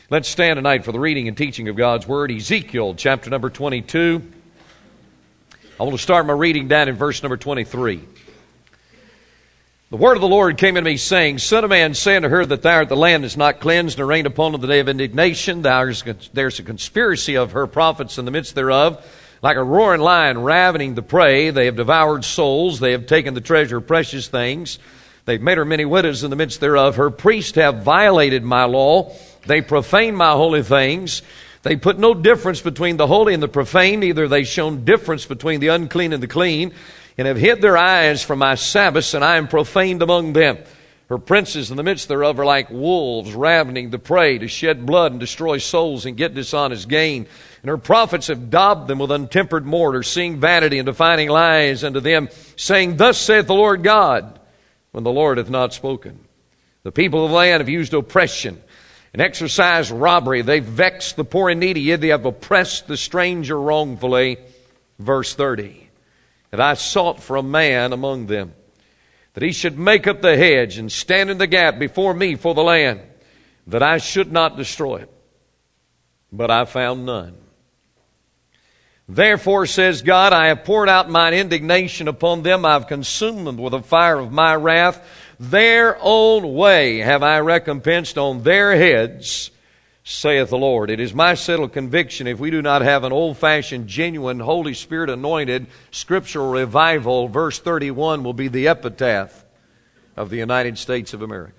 Let's stand tonight for the reading and teaching of God's Word. Ezekiel chapter number 22. I want to start my reading down in verse number 23. The word of the Lord came unto me, saying, Son of man, say unto her that thou art the land is not cleansed, nor rained upon on the day of indignation. There's a conspiracy of her prophets in the midst thereof, like a roaring lion ravening the prey. They have devoured souls. They have taken the treasure of precious things. They've made her many widows in the midst thereof. Her priests have violated my law. They profane my holy things. They put no difference between the holy and the profane, neither they shown difference between the unclean and the clean, and have hid their eyes from my Sabbaths, and I am profaned among them. Her princes in the midst thereof are like wolves ravening the prey, to shed blood and destroy souls and get dishonest gain. And her prophets have daubed them with untempered mortar, seeing vanity and defining lies unto them, saying, Thus saith the Lord God, when the Lord hath not spoken. The people of the land have used oppression and exercised robbery. They've vexed the poor and needy, yet they have oppressed the stranger wrongfully. Verse 30. And I sought for a man among them, that he should make up the hedge and stand in the gap before me for the land, that I should not destroy it. But I found none. Therefore, says God, I have poured out mine indignation upon them. I have consumed them with the fire of my wrath. Their own way have I recompensed on their heads, saith the Lord. It is my settled conviction, if we do not have an old-fashioned, genuine, Holy Spirit-anointed scriptural revival, verse 31 will be the epitaph of the United States of America.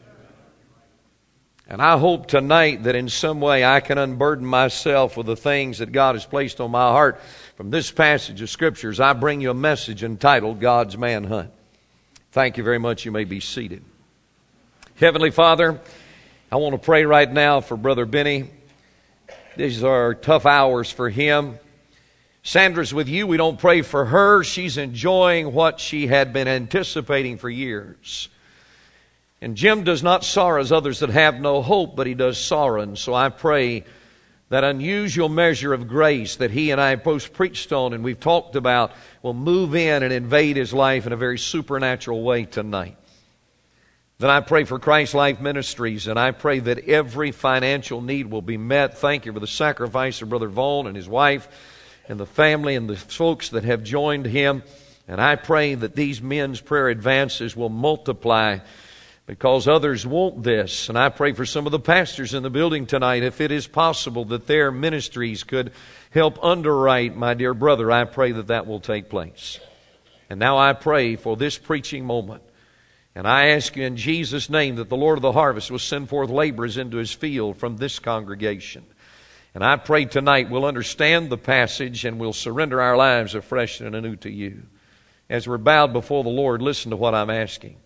And I hope tonight that in some way I can unburden myself with the things that God has placed on my heart. From this passage of Scriptures, I bring you a message entitled God's Manhunt. Thank you very much. You may be seated. Heavenly Father, I want to pray right now for Brother Benny. These are tough hours for him. Sandra's with you. We don't pray for her. She's enjoying what she had been anticipating for years. And Jim does not sorrow as others that have no hope, but he does sorrow. And so I pray that unusual measure of grace that he and I both preached on and we've talked about will move in and invade his life in a very supernatural way tonight. Then I pray for Christ Life Ministries, and I pray that every financial need will be met. Thank you for the sacrifice of Brother Vaughn and his wife and the family and the folks that have joined him. And I pray that these men's prayer advances will multiply because others want this. And I pray for some of the pastors in the building tonight, if it is possible that their ministries could help underwrite my dear brother. I pray that that will take place. And now I pray for this preaching moment. And I ask you in Jesus' name that the Lord of the harvest will send forth laborers into his field from this congregation. And I pray tonight we'll understand the passage and we'll surrender our lives afresh and anew to you. As we're bowed before the Lord, listen to what I'm asking.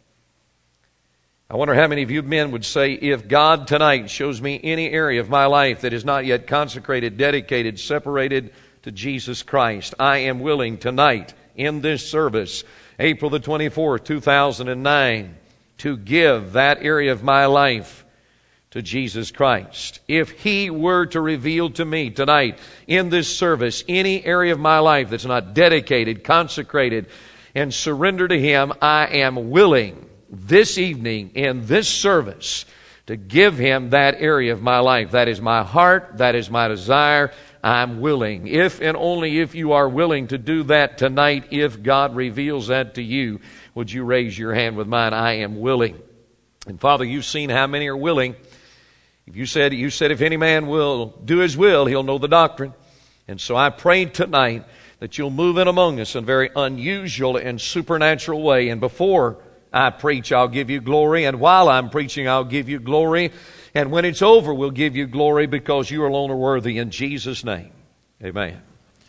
I wonder how many of you men would say, if God tonight shows me any area of my life that is not yet consecrated, dedicated, separated to Jesus Christ, I am willing tonight in this service, April the 24th, 2009, to give that area of my life to Jesus Christ. If He were to reveal to me tonight in this service any area of my life that's not dedicated, consecrated, and surrendered to Him, I am willing this evening in this service to give Him that area of my life. That is my heart. That is my desire. I'm willing. If and only if you are willing to do that tonight, if God reveals that to you, would you raise your hand with mine? I am willing. And Father, you've seen how many are willing. If you said if any man will do his will, he'll know the doctrine. And so I pray tonight that you'll move in among us in a very unusual and supernatural way. And before I preach, I'll give you glory. And while I'm preaching, I'll give you glory. And when it's over, we'll give you glory because you alone are worthy. In Jesus' name, amen.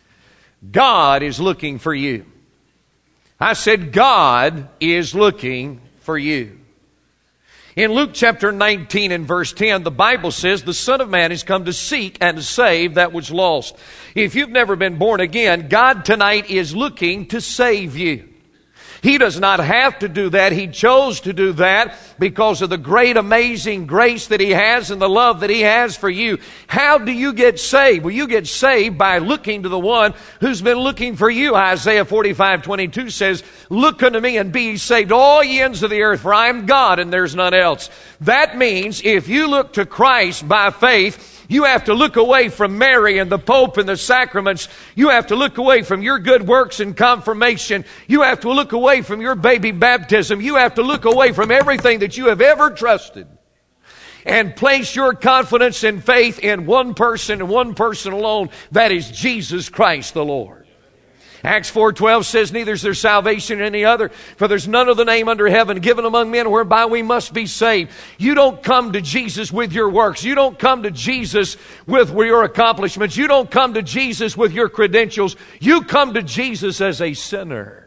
God is looking for you. I said God is looking for you. In Luke chapter 19 and verse 10, the Bible says, the Son of Man has come to seek and to save that which lost. If you've never been born again, God tonight is looking to save you. He does not have to do that. He chose to do that because of the great, amazing grace that He has and the love that He has for you. How do you get saved? Well, you get saved by looking to the one who's been looking for you. Isaiah 45:22 says, "Look unto me and be ye saved, all ye ends of the earth, for I am God and there's none else." That means if you look to Christ by faith, you have to look away from Mary and the Pope and the sacraments. You have to look away from your good works and confirmation. You have to look away from your baby baptism. You have to look away from everything that you have ever trusted and place your confidence and faith in one person and one person alone. That is Jesus Christ the Lord. Acts 4:12 says, "Neither is there salvation in any other, for there's none other name under heaven given among men whereby we must be saved." You don't come to Jesus with your works. You don't come to Jesus with your accomplishments. You don't come to Jesus with your credentials. You come to Jesus as a sinner.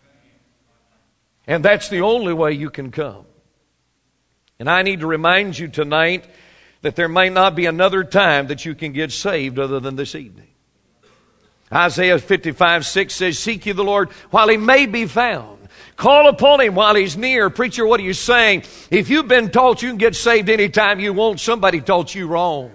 And that's the only way you can come. And I need to remind you tonight that there may not be another time that you can get saved other than this evening. Isaiah 55:6 says, "Seek ye the Lord while He may be found. Call upon Him while He's near." Preacher, what are you saying? If you've been taught you can get saved anytime you want, somebody taught you wrong.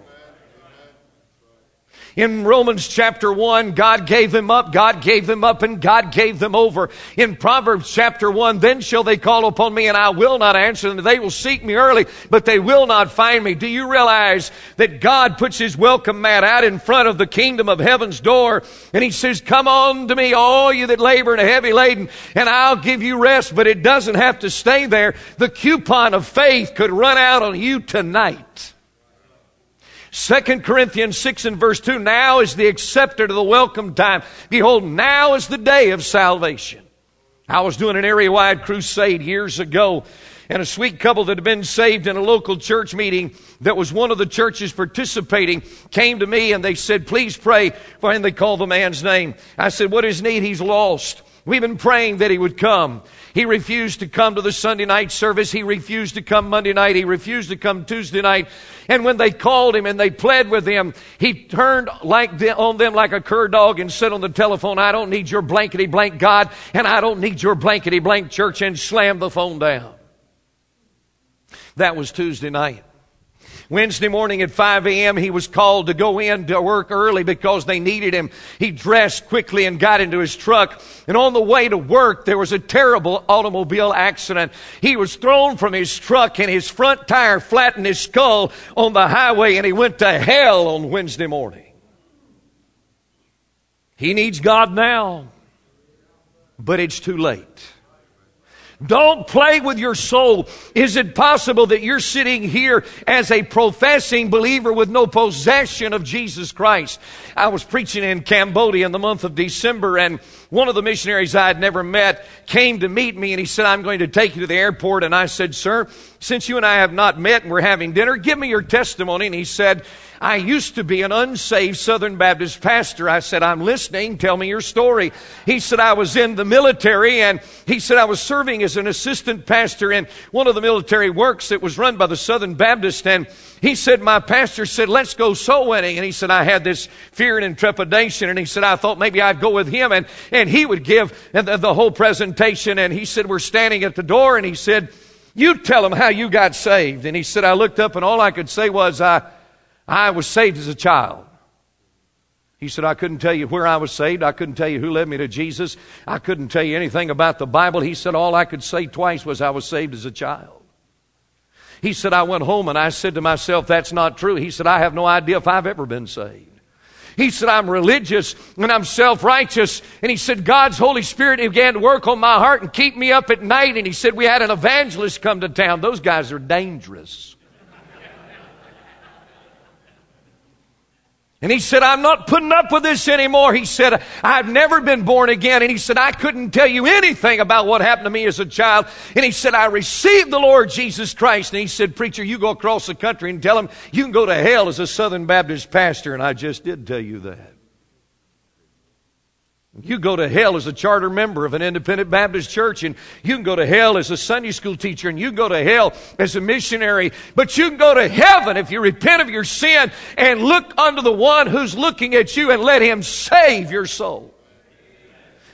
In Romans chapter 1, God gave them up, God gave them up, and God gave them over. In Proverbs chapter 1, "Then shall they call upon me, and I will not answer them. They will seek me early, but they will not find me." Do you realize that God puts His welcome mat out in front of the kingdom of heaven's door, and He says, "Come on to me, all you that labor and are heavy laden, and I'll give you rest." But it doesn't have to stay there. The coupon of faith could run out on you tonight. 2 Corinthians 6 and verse 2, "Now is the accepted of the welcome time. Behold, now is the day of salvation." I was doing an area-wide crusade years ago, and a sweet couple that had been saved in a local church meeting that was one of the churches participating came to me and they said, "Please pray for him." They called the man's name. I said, "What is his need?" "He's lost. We've been praying that he would come. He refused to come to the Sunday night service. He refused to come Monday night. He refused to come Tuesday night. And when they called him and they pled with him, he turned on them like a cur dog and said on the telephone, 'I don't need your blankety blank God, and I don't need your blankety blank church,' and slammed the phone down." That was Tuesday night. Wednesday morning at 5 a.m., he was called to go in to work early because they needed him. He dressed quickly and got into his truck. And on the way to work, there was a terrible automobile accident. He was thrown from his truck and his front tire flattened his skull on the highway, and he went to hell on Wednesday morning. He needs God now, but it's too late. Don't play with your soul. Is it possible that you're sitting here as a professing believer with no possession of Jesus Christ? I was preaching in Cambodia in the month of December, and one of the missionaries I had never met came to meet me, and he said, "I'm going to take you to the airport." And I said, "Sir, since you and I have not met and we're having dinner, give me your testimony." And he said, "I used to be an unsaved Southern Baptist pastor." I said, "I'm listening. Tell me your story." He said, "I was in the military," and he said, "I was serving as an assistant pastor in one of the military works that was run by the Southern Baptist." And he said, "My pastor said, 'Let's go soul winning.' And he said, I had this fear and trepidation. And he said, I thought maybe I'd go with him and he would give the whole presentation." And he said, "We're standing at the door." And he said, "You tell him how you got saved." And he said, "I looked up and all I could say was, I was saved as a child." He said, "I couldn't tell you where I was saved. I couldn't tell you who led me to Jesus. I couldn't tell you anything about the Bible." He said, "All I could say twice was I was saved as a child." He said, "I went home and I said to myself, that's not true." He said, "I have no idea if I've ever been saved." He said, "I'm religious and I'm self-righteous." And he said, "God's Holy Spirit began to work on my heart and keep me up at night." And he said, "We had an evangelist come to town." Those guys are dangerous. And he said, "I'm not putting up with this anymore." He said, "I've never been born again." And he said, "I couldn't tell you anything about what happened to me as a child." And he said, "I received the Lord Jesus Christ." And he said, "Preacher, you go across the country and tell him you can go to hell as a Southern Baptist pastor." And I just did tell you that. You go to hell as a charter member of an independent Baptist church, and you can go to hell as a Sunday school teacher, and you can go to hell as a missionary, but you can go to heaven if you repent of your sin and look unto the one who's looking at you and let him save your soul.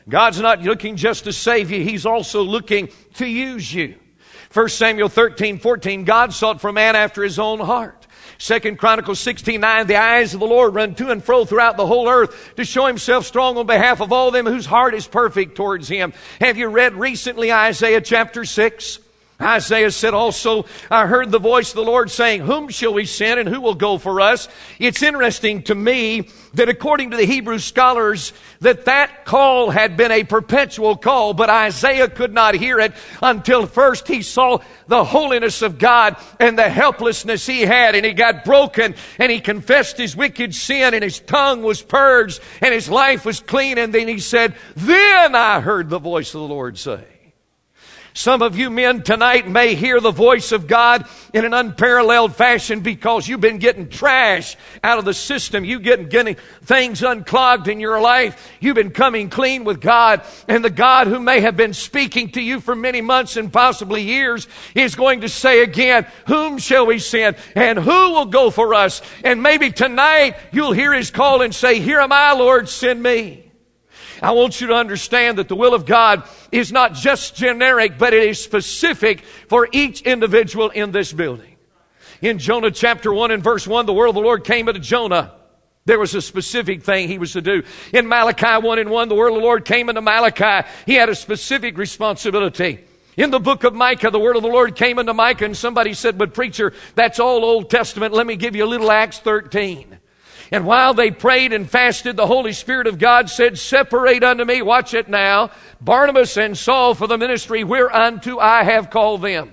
God's not looking just to save you. He's also looking to use you. 1 Samuel 13:14, God sought for a man after his own heart. 2 Chronicles 16:9, the eyes of the Lord run to and fro throughout the whole earth to show himself strong on behalf of all them whose heart is perfect towards him. Have you read recently Isaiah chapter 6? Isaiah said also, I heard the voice of the Lord saying, whom shall we send and who will go for us? It's interesting to me that according to the Hebrew scholars, that call had been a perpetual call, but Isaiah could not hear it until first he saw the holiness of God and the helplessness he had, and he got broken, and he confessed his wicked sin, and his tongue was purged, and his life was clean, and then he said, then I heard the voice of the Lord say. Some of you men tonight may hear the voice of God in an unparalleled fashion because you've been getting trash out of the system. You've been getting things unclogged in your life. You've been coming clean with God. And the God who may have been speaking to you for many months and possibly years is going to say again, whom shall we send? And who will go for us? And maybe tonight you'll hear his call and say, here am I, Lord, send me. I want you to understand that the will of God is not just generic, but it is specific for each individual in this building. In Jonah chapter 1 and verse 1, the word of the Lord came unto Jonah. There was a specific thing he was to do. In Malachi 1 and 1, the word of the Lord came unto Malachi. He had a specific responsibility. In the book of Micah, the word of the Lord came unto Micah, and somebody said, but preacher, that's all Old Testament. Let me give you a little Acts 13. And while they prayed and fasted, the Holy Spirit of God said, separate unto me, watch it now, Barnabas and Saul for the ministry whereunto I have called them.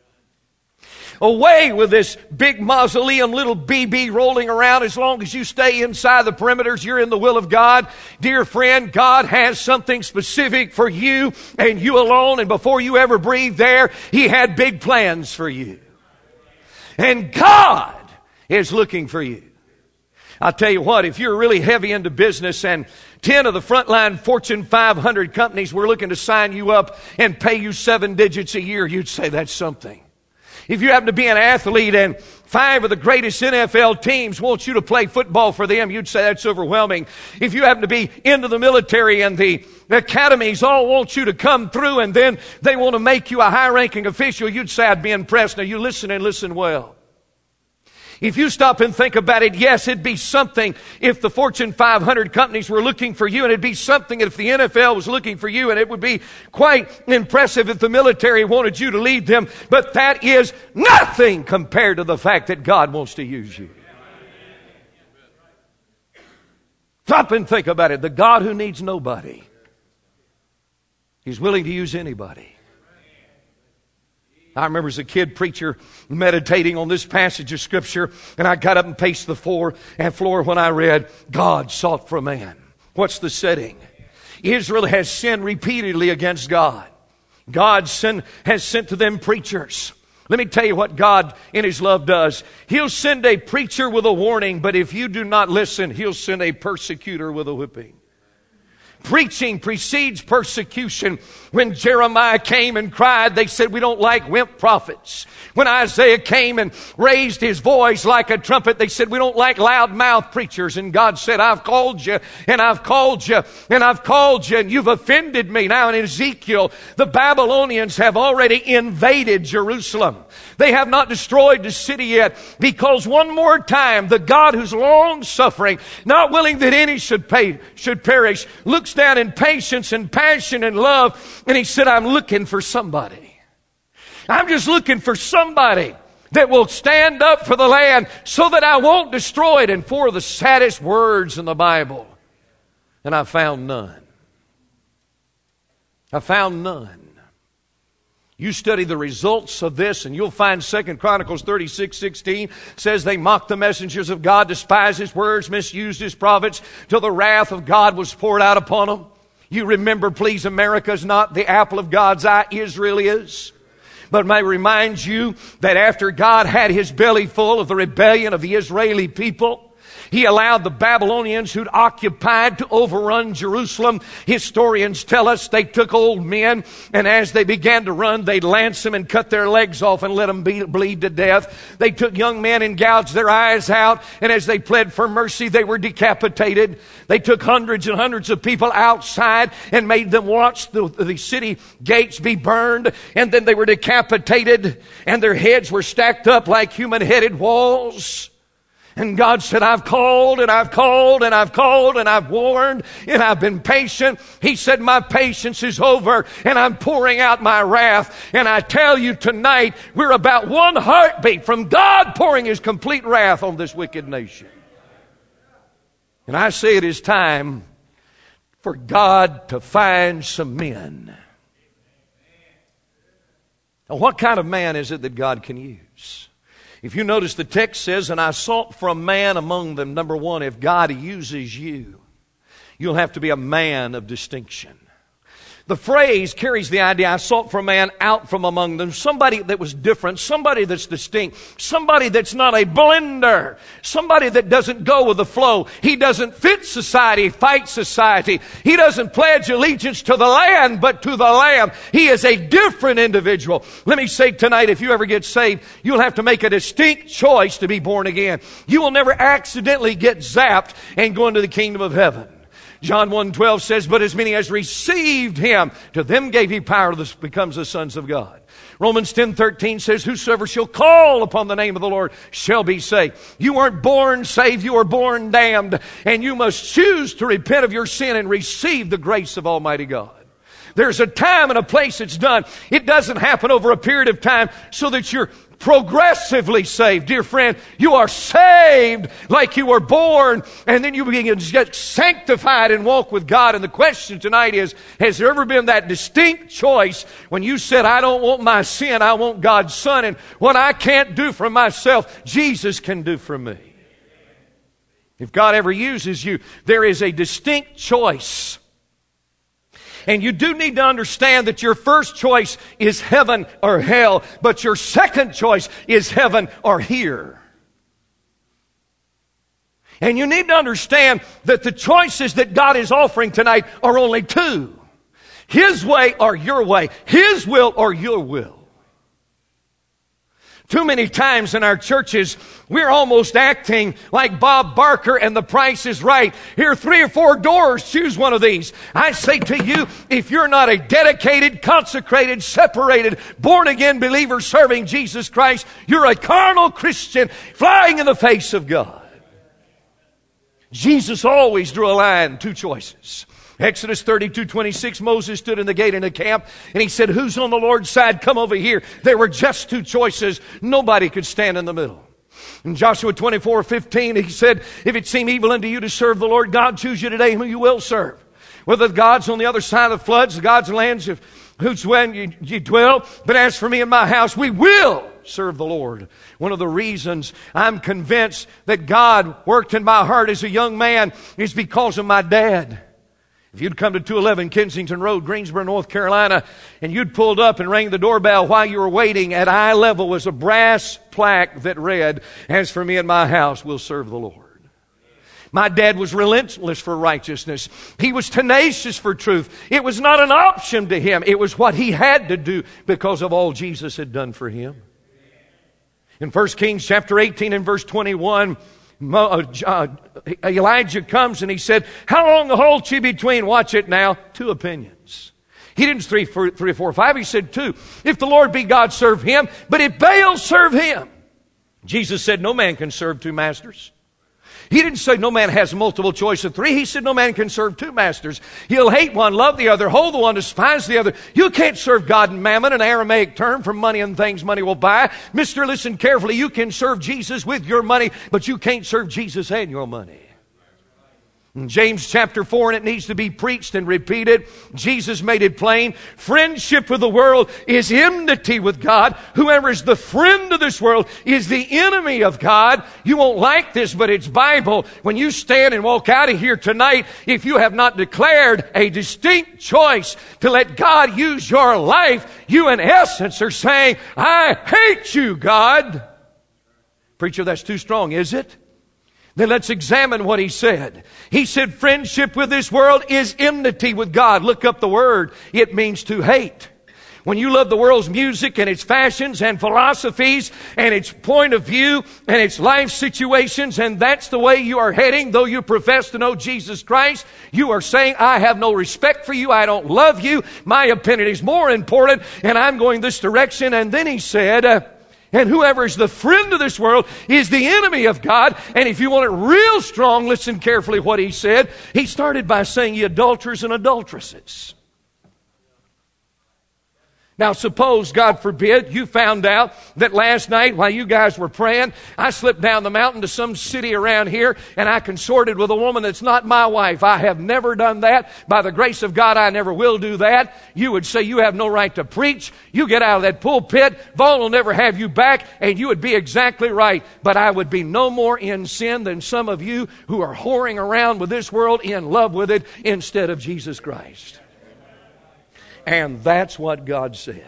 Away with this big mausoleum, little BB rolling around. As long as you stay inside the perimeters, you're in the will of God. Dear friend, God has something specific for you and you alone. And before you ever breathed there, He had big plans for you. And God is looking for you. I'll tell you what, if you're really heavy into business and 10 of the frontline Fortune 500 companies were looking to sign you up and pay you 7 digits a year, you'd say that's something. If you happen to be an athlete and 5 of the greatest NFL teams want you to play football for them, you'd say that's overwhelming. If you happen to be into the military and the academies all want you to come through and then they want to make you a high-ranking official, you'd say I'd be impressed. Now you listen and listen well. If you stop and think about it, yes, it'd be something if the Fortune 500 companies were looking for you, and it'd be something if the NFL was looking for you, and it would be quite impressive if the military wanted you to lead them. But that is nothing compared to the fact that God wants to use you. Stop and think about it. The God who needs nobody, He's willing to use anybody. I remember as a kid preacher meditating on this passage of Scripture, and I got up and paced the floor when I read, God sought for a man. What's the setting? Israel has sinned repeatedly against God. God has sent to them preachers. Let me tell you what God in His love does. He'll send a preacher with a warning, but if you do not listen, He'll send a persecutor with a whipping. Preaching precedes persecution. When Jeremiah came and cried, they said, we don't like wimp prophets. When Isaiah came and raised his voice like a trumpet, they said, we don't like loudmouth preachers. And God said, I've called you, and I've called you, and I've called you, and you've offended me. Now in Ezekiel, the Babylonians have already invaded Jerusalem. They have not destroyed the city yet, because one more time, the God who's long-suffering, not willing that any should perish, looks down in patience and passion and love, and He said, I'm looking for somebody. I'm just looking for somebody that will stand up for the land so that I won't destroy it. And 4 of the saddest words in the Bible, and I found none. I found none. You study the results of this and you'll find 2 Chronicles 36:16 says they mocked the messengers of God, despised His words, misused His prophets till the wrath of God was poured out upon them. You remember, please, America's not the apple of God's eye. Israel is. But may I remind you that after God had His belly full of the rebellion of the Israeli people, He allowed the Babylonians who'd occupied to overrun Jerusalem. Historians tell us they took old men, and as they began to run, they'd lance them and cut their legs off and let them bleed to death. They took young men and gouged their eyes out, and as they pled for mercy, they were decapitated. They took hundreds and hundreds of people outside and made them watch the city gates be burned, and then they were decapitated, and their heads were stacked up like human-headed walls. And God said, I've called and I've called and I've called and I've warned and I've been patient. He said, my patience is over and I'm pouring out my wrath. And I tell you tonight, we're about one heartbeat from God pouring His complete wrath on this wicked nation. And I say it is time for God to find some men. Now, what kind of man is it that God can use? If you notice, the text says, and I sought for a man among them. Number one, if God uses you, you'll have to be a man of distinction. The phrase carries the idea, I sought for a man out from among them. Somebody that was different, somebody that's distinct, somebody that's not a blender, somebody that doesn't go with the flow. He doesn't fit society, fight society. He doesn't pledge allegiance to the land, but to the Lamb. He is a different individual. Let me say tonight, if you ever get saved, you'll have to make a distinct choice to be born again. You will never accidentally get zapped and go into the kingdom of heaven. John 1:12 says, but as many as received Him, to them gave He power to become the sons of God. Romans 10:13 says, whosoever shall call upon the name of the Lord shall be saved. You weren't born saved, you were born damned. And you must choose to repent of your sin and receive the grace of Almighty God. There's a time and a place it's done. It doesn't happen over a period of time so that you're progressively saved. Dear friend, you are saved like you were born, and then you begin to get sanctified and walk with God. And the question tonight is, has there ever been that distinct choice when you said, I don't want my sin, I want God's Son, and what I can't do for myself, Jesus can do for me. If God ever uses you, there is a distinct choice. And you do need to understand that your first choice is heaven or hell, but your second choice is heaven or here. And you need to understand that the choices that God is offering tonight are only two. His way or your way. His will or your will. Too many times in our churches, we're almost acting like Bob Barker and The Price is Right. Here are 3 or 4 doors. Choose one of these. I say to you, if you're not a dedicated, consecrated, separated, born-again believer serving Jesus Christ, you're a carnal Christian flying in the face of God. Jesus always drew a line, 2 choices. Exodus 32:26, Moses stood in the gate in the camp, and he said, who's on the Lord's side? Come over here. There were just 2 choices. Nobody could stand in the middle. In Joshua 24:15, he said, if it seem evil unto you to serve the Lord God, choose you today whom you will serve. Whether the gods on the other side of the floods, the gods of lands of whose when you dwell, but as for me and my house, we will serve the Lord. One of the reasons I'm convinced that God worked in my heart as a young man is because of my dad. If you'd come to 211 Kensington Road, Greensboro, North Carolina, and you'd pulled up and rang the doorbell while you were waiting, at eye level was a brass plaque that read, as for me and my house, we'll serve the Lord. My dad was relentless for righteousness. He was tenacious for truth. It was not an option to him. It was what he had to do because of all Jesus had done for him. In 1 Kings chapter 18 and verse 21, Elijah comes and he said, how long halt ye between, watch it now, 2 opinions. He didn't 3, 4, 5, he said 2. If the Lord be God, serve Him, but if Baal, serve him. Jesus said no man can serve 2 masters. He didn't say no man has multiple choice of 3. He said no man can serve 2 masters. He'll hate one, love the other, hold the one, despise the other. You can't serve God and mammon, an Aramaic term for money and things money will buy. Mister, listen carefully. You can serve Jesus with your money, but you can't serve Jesus and your money. In James chapter 4, and it needs to be preached and repeated, Jesus made it plain. Friendship with the world is enmity with God. Whoever is the friend of this world is the enemy of God. You won't like this, but it's Bible. When you stand and walk out of here tonight, if you have not declared a distinct choice to let God use your life, you in essence are saying, I hate you, God. Preacher, that's too strong, is it? Then let's examine what he said. He said friendship with this world is enmity with God. Look up the word. It means to hate. When you love the world's music and its fashions and philosophies and its point of view and its life situations, and that's the way you are heading, though you profess to know Jesus Christ, you are saying, I have no respect for you, I don't love you, my opinion is more important, and I'm going this direction. And then he said, and whoever is the friend of this world is the enemy of God. And if you want it real strong, listen carefully what he said. He started by saying, ye adulterers and adulteresses. Now suppose, God forbid, you found out that last night while you guys were praying, I slipped down the mountain to some city around here and I consorted with a woman that's not my wife. I have never done that. By the grace of God, I never will do that. You would say you have no right to preach. You get out of that pulpit. Vaughn will never have you back, and you would be exactly right. But I would be no more in sin than some of you who are whoring around with this world in love with it instead of Jesus Christ. And that's what God said.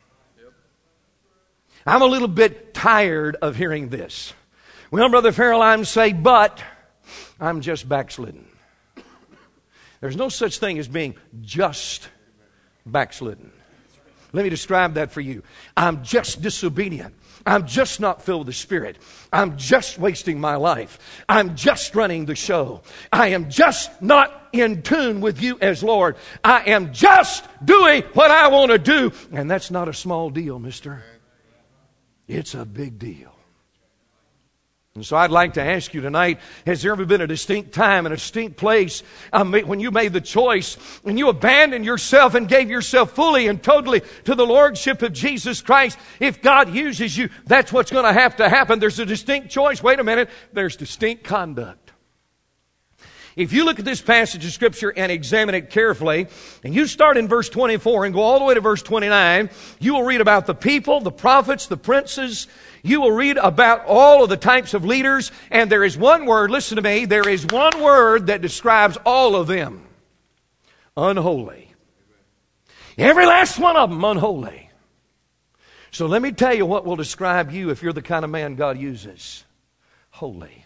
I'm a little bit tired of hearing this. Well, Brother Farrell, I'm saying, but I'm just backslidden. There's no such thing as being just backslidden. Let me describe that for you. I'm just disobedient. I'm just not filled with the Spirit. I'm just wasting my life. I'm just running the show. I am just not in tune with you as Lord. I am just doing what I want to do. And that's not a small deal, mister. It's a big deal. And so I'd like to ask you tonight, has there ever been a distinct time and a distinct place when you made the choice and you abandoned yourself and gave yourself fully and totally to the Lordship of Jesus Christ? If God uses you, that's what's going to happen. There's a distinct choice. Wait a minute. There's distinct conduct. If you look at this passage of Scripture and examine it carefully, and you start in verse 24 and go all the way to verse 29, you will read about the people, the prophets, the princes. You will read about all of the types of leaders, and there is one word, listen to me, there is one word that describes all of them. Unholy. Every last one of them unholy. So let me tell you what will describe you if you're the kind of man God uses. Holy.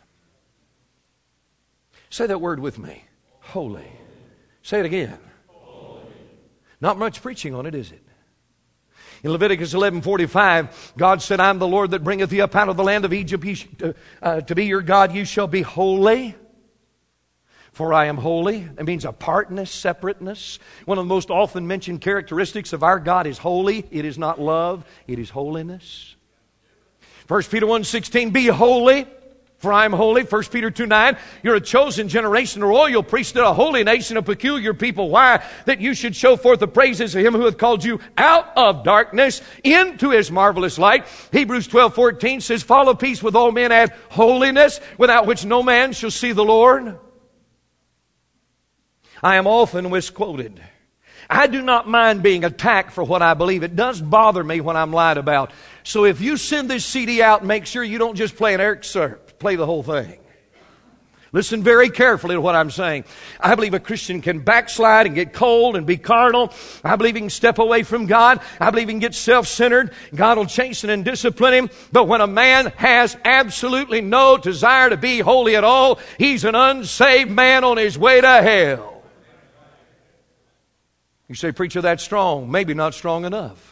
Say that word with me. Holy. Say it again. Holy. Not much preaching on it, is it? In Leviticus 11:45, God said, I'm the Lord that bringeth thee up out of the land of Egypt to be your God. You shall be holy, for I am holy. It means apartness, separateness. One of the most often mentioned characteristics of our God is holy. It is not love, it is holiness. 1 Peter 1:16, be holy, for I am holy. 1 Peter 2:9, you're a chosen generation, a royal priesthood, a holy nation, a peculiar people. Why? That you should show forth the praises of Him who hath called you out of darkness into His marvelous light. Hebrews 12:14 says, follow peace with all men and holiness, without which no man shall see the Lord. I am often misquoted. I do not mind being attacked for what I believe. It does bother me when I'm lied about. So if you send this CD out, make sure you don't just play an excerpt. Play the whole thing. Listen very carefully to what I'm saying. I believe a Christian can backslide and get cold and be carnal. I believe he can step away from God. I believe he can get self-centered. God will chasten and discipline him. But when a man has absolutely no desire to be holy at all, he's an unsaved man on his way to hell. You say, preacher, that's strong. Maybe not strong enough.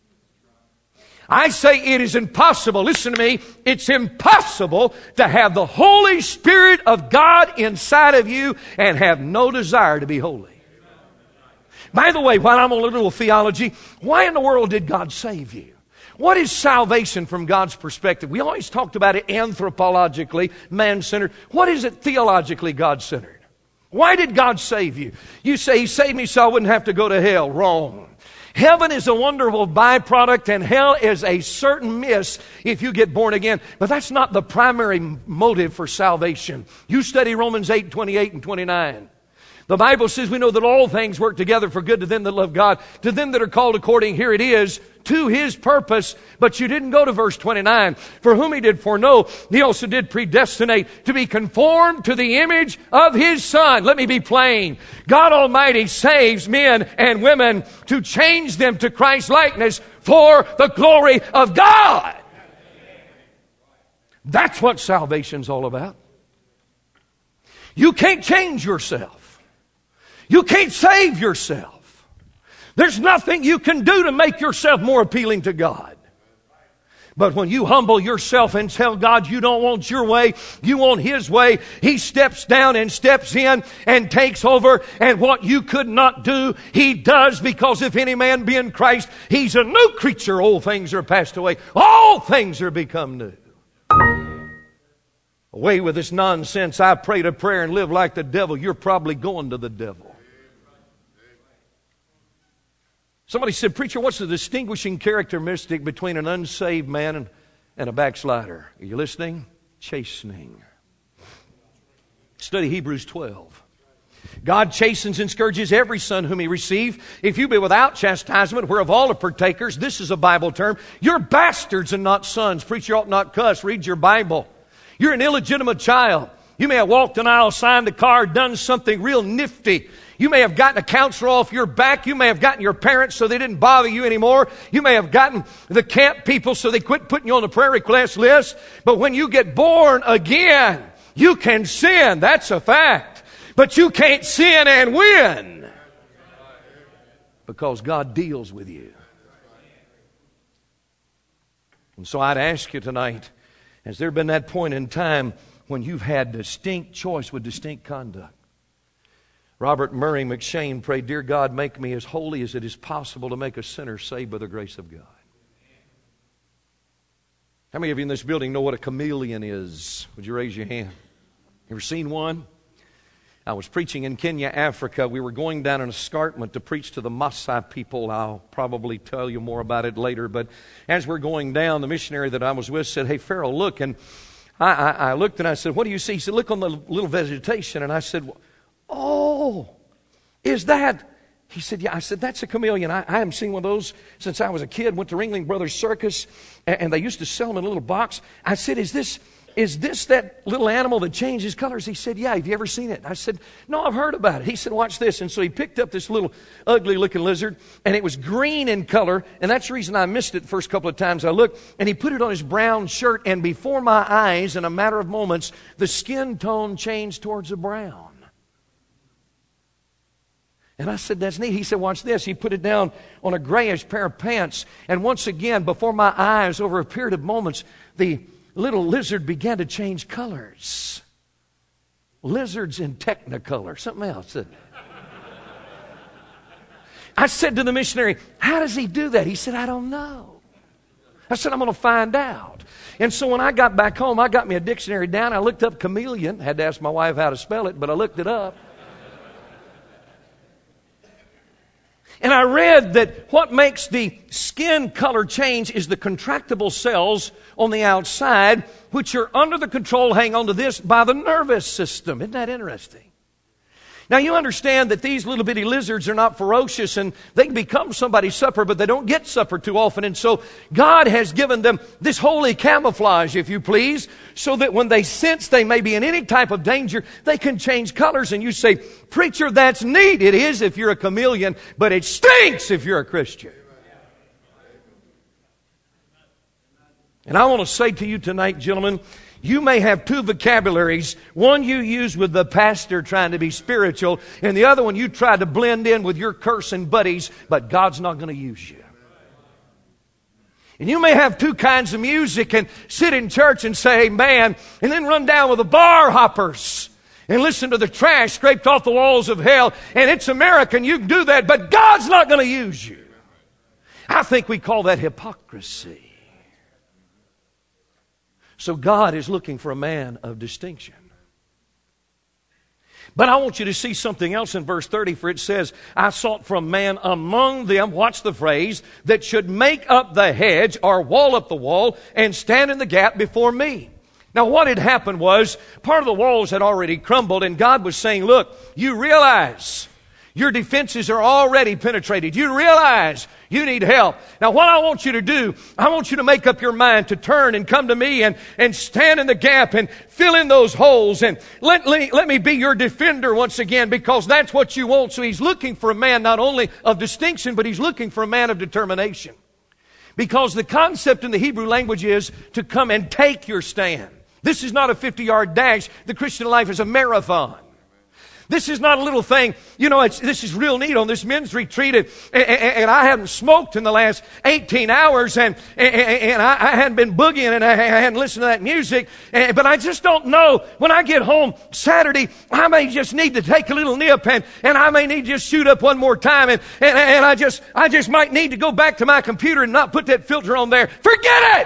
I say it is impossible. Listen to me. It's impossible to have the Holy Spirit of God inside of you and have no desire to be holy. By the way, while I'm on a little theology, why in the world did God save you? What is salvation from God's perspective? We always talked about it anthropologically, man-centered. What is it theologically God-centered? Why did God save you? You say, He saved me so I wouldn't have to go to hell. Wrong. Heaven is a wonderful byproduct, and hell is a certain miss if you get born again. But that's not the primary motive for salvation. You study Romans 8:28 and 29. The Bible says we know that all things work together for good to them that love God, to them that are called according, here it is, to His purpose. But you didn't go to verse 29. For whom He did foreknow, He also did predestinate to be conformed to the image of His Son. Let me be plain. God Almighty saves men and women to change them to Christ's likeness for the glory of God. That's what salvation's all about. You can't change yourself. You can't save yourself. There's nothing you can do to make yourself more appealing to God. But when you humble yourself and tell God you don't want your way, you want His way, He steps down and steps in and takes over. And what you could not do, He does, because if any man be in Christ, he's a new creature. Old things are passed away. All things are become new. Away with this nonsense. I prayed a prayer and live like the devil. You're probably going to the devil. Somebody said, preacher, what's the distinguishing characteristic between an unsaved man and a backslider? Are you listening? Chastening. Study Hebrews 12. God chastens and scourges every son whom He received. If you be without chastisement, whereof all are partakers, this is a Bible term, you're bastards and not sons. Preacher ought not cuss. Read your Bible. You're an illegitimate child. You may have walked an aisle, signed the card, done something real nifty. You may have gotten a counselor off your back. You may have gotten your parents so they didn't bother you anymore. You may have gotten the camp people so they quit putting you on the prayer request list. But when you get born again, you can sin. That's a fact. But you can't sin and win, because God deals with you. And so I'd ask you tonight, has there been that point in time when you've had distinct choice with distinct conduct? Robert Murray McShane prayed, dear God, make me as holy as it is possible to make a sinner saved by the grace of God. How many of you in this building know what a chameleon is? Would you raise your hand? Ever seen one? I was preaching in Kenya, Africa. We were going down an escarpment to preach to the Maasai people. I'll probably tell you more about it later. But as we're going down, the missionary that I was with said, hey, Pharaoh, look. And I looked and I said, what do you see? He said, look on the little vegetation. And I said, oh, is that? He said, yeah. I said, that's a chameleon. I haven't seen one of those since I was a kid. Went to Ringling Brothers Circus, and they used to sell them in a little box. I said, is this that little animal that changes colors? He said, yeah. Have you ever seen it? I said, no, I've heard about it. He said, watch this. And so he picked up this little ugly looking lizard, and it was green in color. And that's the reason I missed it the first couple of times I looked. And he put it on his brown shirt, and before my eyes, in a matter of moments, the skin tone changed towards a brown. And I said, that's neat. He said, watch this. He put it down on a grayish pair of pants. And once again, before my eyes, over a period of moments, the little lizard began to change colors. Lizards in technicolor. Something else. I said to the missionary, how does he do that? He said, I don't know. I said, I'm going to find out. And so when I got back home, I got me a dictionary down. I looked up chameleon. Had to ask my wife how to spell it, but I looked it up. And I read that what makes the skin color change is the contractible cells on the outside, which are under the control, hang on to this, by the nervous system. Isn't that interesting? Now you understand that these little bitty lizards are not ferocious, and they can become somebody's supper, but they don't get supper too often. And so God has given them this holy camouflage, if you please, so that when they sense they may be in any type of danger, they can change colors. And you say, preacher, that's neat. It is if you're a chameleon, but it stinks if you're a Christian. And I want to say to you tonight, gentlemen, you may have two vocabularies. One you use with the pastor trying to be spiritual, and the other one you try to blend in with your cursing buddies, but God's not going to use you. And you may have two kinds of music and sit in church and say amen, and then run down with the bar hoppers and listen to the trash scraped off the walls of hell. And it's American, you can do that, but God's not going to use you. I think we call that hypocrisy. So God is looking for a man of distinction. But I want you to see something else in verse 30, for it says, I sought for a man among them, watch the phrase, that should make up the hedge or wall up the wall and stand in the gap before me. Now what had happened was, part of the walls had already crumbled, and God was saying, look, you realize your defenses are already penetrated. You realize you need help. Now what I want you to do, I want you to make up your mind to turn and come to me and stand in the gap and fill in those holes. And let me be your defender once again, because that's what you want. So he's looking for a man not only of distinction, but he's looking for a man of determination. Because the concept in the Hebrew language is to come and take your stand. This is not a 50-yard dash. The Christian life is a marathon. This is not a little thing. You know, this is real neat on this men's retreat. And I hadn't smoked in the last 18 hours. And I hadn't been boogieing and I hadn't listened to that music. But I just don't know. When I get home Saturday, I may just need to take a little nip. And I may need to just shoot up one more time. And I just might need to go back to my computer and not put that filter on there. Forget it!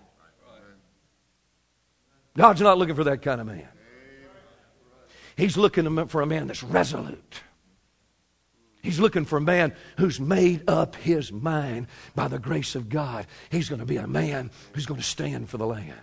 God's not looking for that kind of man. He's looking for a man that's resolute. He's looking for a man who's made up his mind by the grace of God. He's going to be a man who's going to stand for the land.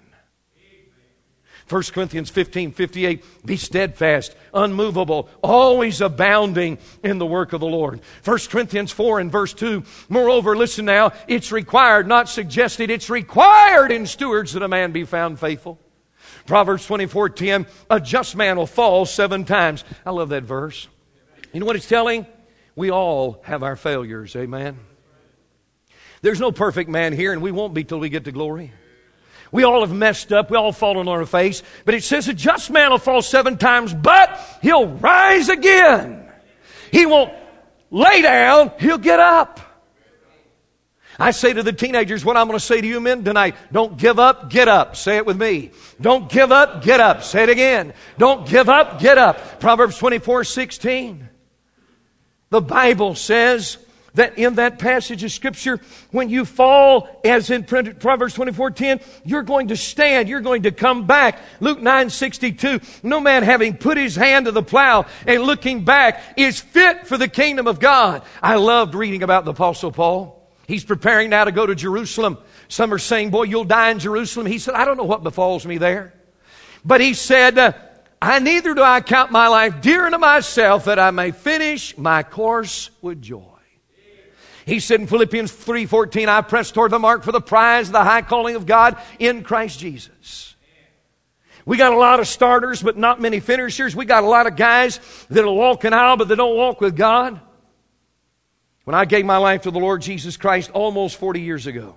1 Corinthians 15:58, be steadfast, unmovable, always abounding in the work of the Lord. 1 Corinthians 4 and verse 2, moreover, listen now, it's required, not suggested, it's required in stewards that a man be found faithful. Proverbs 24:10, a just man will fall 7 times. I love that verse. You know what it's telling? We all have our failures, amen? There's no perfect man here, and we won't be till we get to glory. We all have messed up. We all fallen on our face. But it says a just man will fall 7 times, but he'll rise again. He won't lay down. He'll get up. I say to the teenagers what I'm going to say to you men tonight. Don't give up, get up. Say it with me. Don't give up, get up. Say it again. Don't give up, get up. Proverbs 24:16. The Bible says that in that passage of Scripture, when you fall, as in Proverbs 24:10, you're going to stand. You're going to come back. Luke 9:62. No man having put his hand to the plow and looking back is fit for the kingdom of God. I loved reading about the Apostle Paul. He's preparing now to go to Jerusalem. Some are saying, boy, you'll die in Jerusalem. He said, I don't know what befalls me there. But he said, neither do I count my life dear unto myself that I may finish my course with joy. He said in Philippians 3:14, I press toward the mark for the prize of the high calling of God in Christ Jesus. We got a lot of starters, but not many finishers. We got a lot of guys that'll walk an aisle, but they don't walk with God. When I gave my life to the Lord Jesus Christ almost 40 years ago,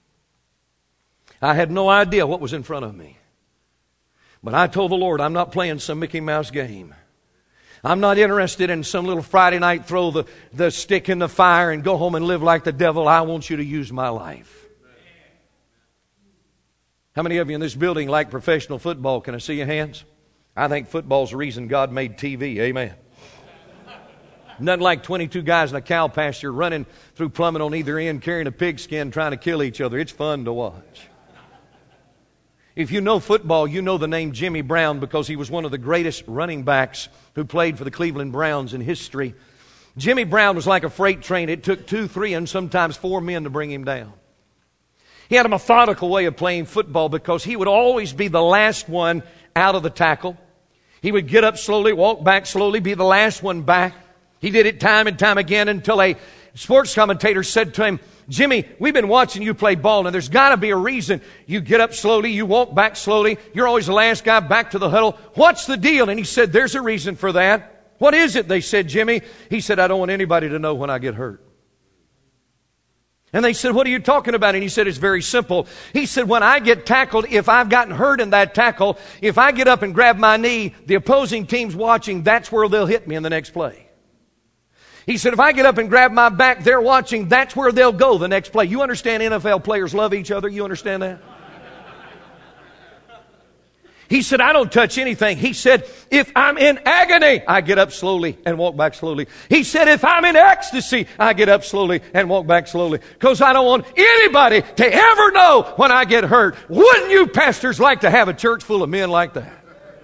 I had no idea what was in front of me. But I told the Lord, I'm not playing some Mickey Mouse game. I'm not interested in some little Friday night throw the stick in the fire and go home and live like the devil. I want you to use my life. How many of you in this building like professional football? Can I see your hands? I think football's the reason God made TV. Amen. Nothing like 22 guys in a cow pasture running through plumbing on either end, carrying a pigskin, trying to kill each other. It's fun to watch. If you know football, you know the name Jimmy Brown because he was one of the greatest running backs who played for the Cleveland Browns in history. Jimmy Brown was like a freight train. It took 2, 3, and sometimes 4 men to bring him down. He had a methodical way of playing football because he would always be the last one out of the tackle. He would get up slowly, walk back slowly, be the last one back. He did it time and time again until a sports commentator said to him, Jimmy, we've been watching you play ball, and there's got to be a reason. You get up slowly, you walk back slowly, you're always the last guy back to the huddle. What's the deal? And he said, there's a reason for that. What is it? They said, Jimmy. He said, I don't want anybody to know when I get hurt. And they said, what are you talking about? And he said, it's very simple. He said, when I get tackled, if I've gotten hurt in that tackle, if I get up and grab my knee, the opposing team's watching, that's where they'll hit me in the next play. He said, if I get up and grab my back, they're watching, that's where they'll go the next play. You understand NFL players love each other? You understand that? He said, I don't touch anything. He said, if I'm in agony, I get up slowly and walk back slowly. He said, if I'm in ecstasy, I get up slowly and walk back slowly. Because I don't want anybody to ever know when I get hurt. Wouldn't you pastors like to have a church full of men like that?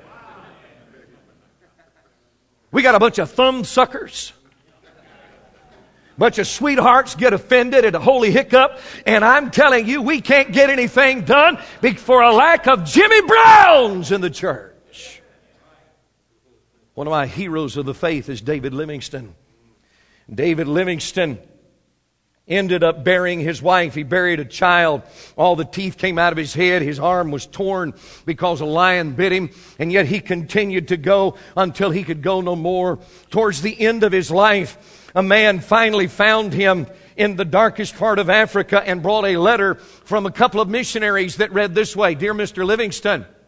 We got a bunch of thumb suckers. Bunch of sweethearts get offended at a holy hiccup, and I'm telling you, we can't get anything done for a lack of Jimmy Browns in the church. One of my heroes of the faith is David Livingstone. David Livingstone ended up burying his wife. He buried a child. All the teeth came out of his head. His arm was torn because a lion bit him, and yet he continued to go until he could go no more. Towards the end of his life, a man finally found him in the darkest part of Africa and brought a letter from a couple of missionaries that read this way, Dear Mr. Livingstone,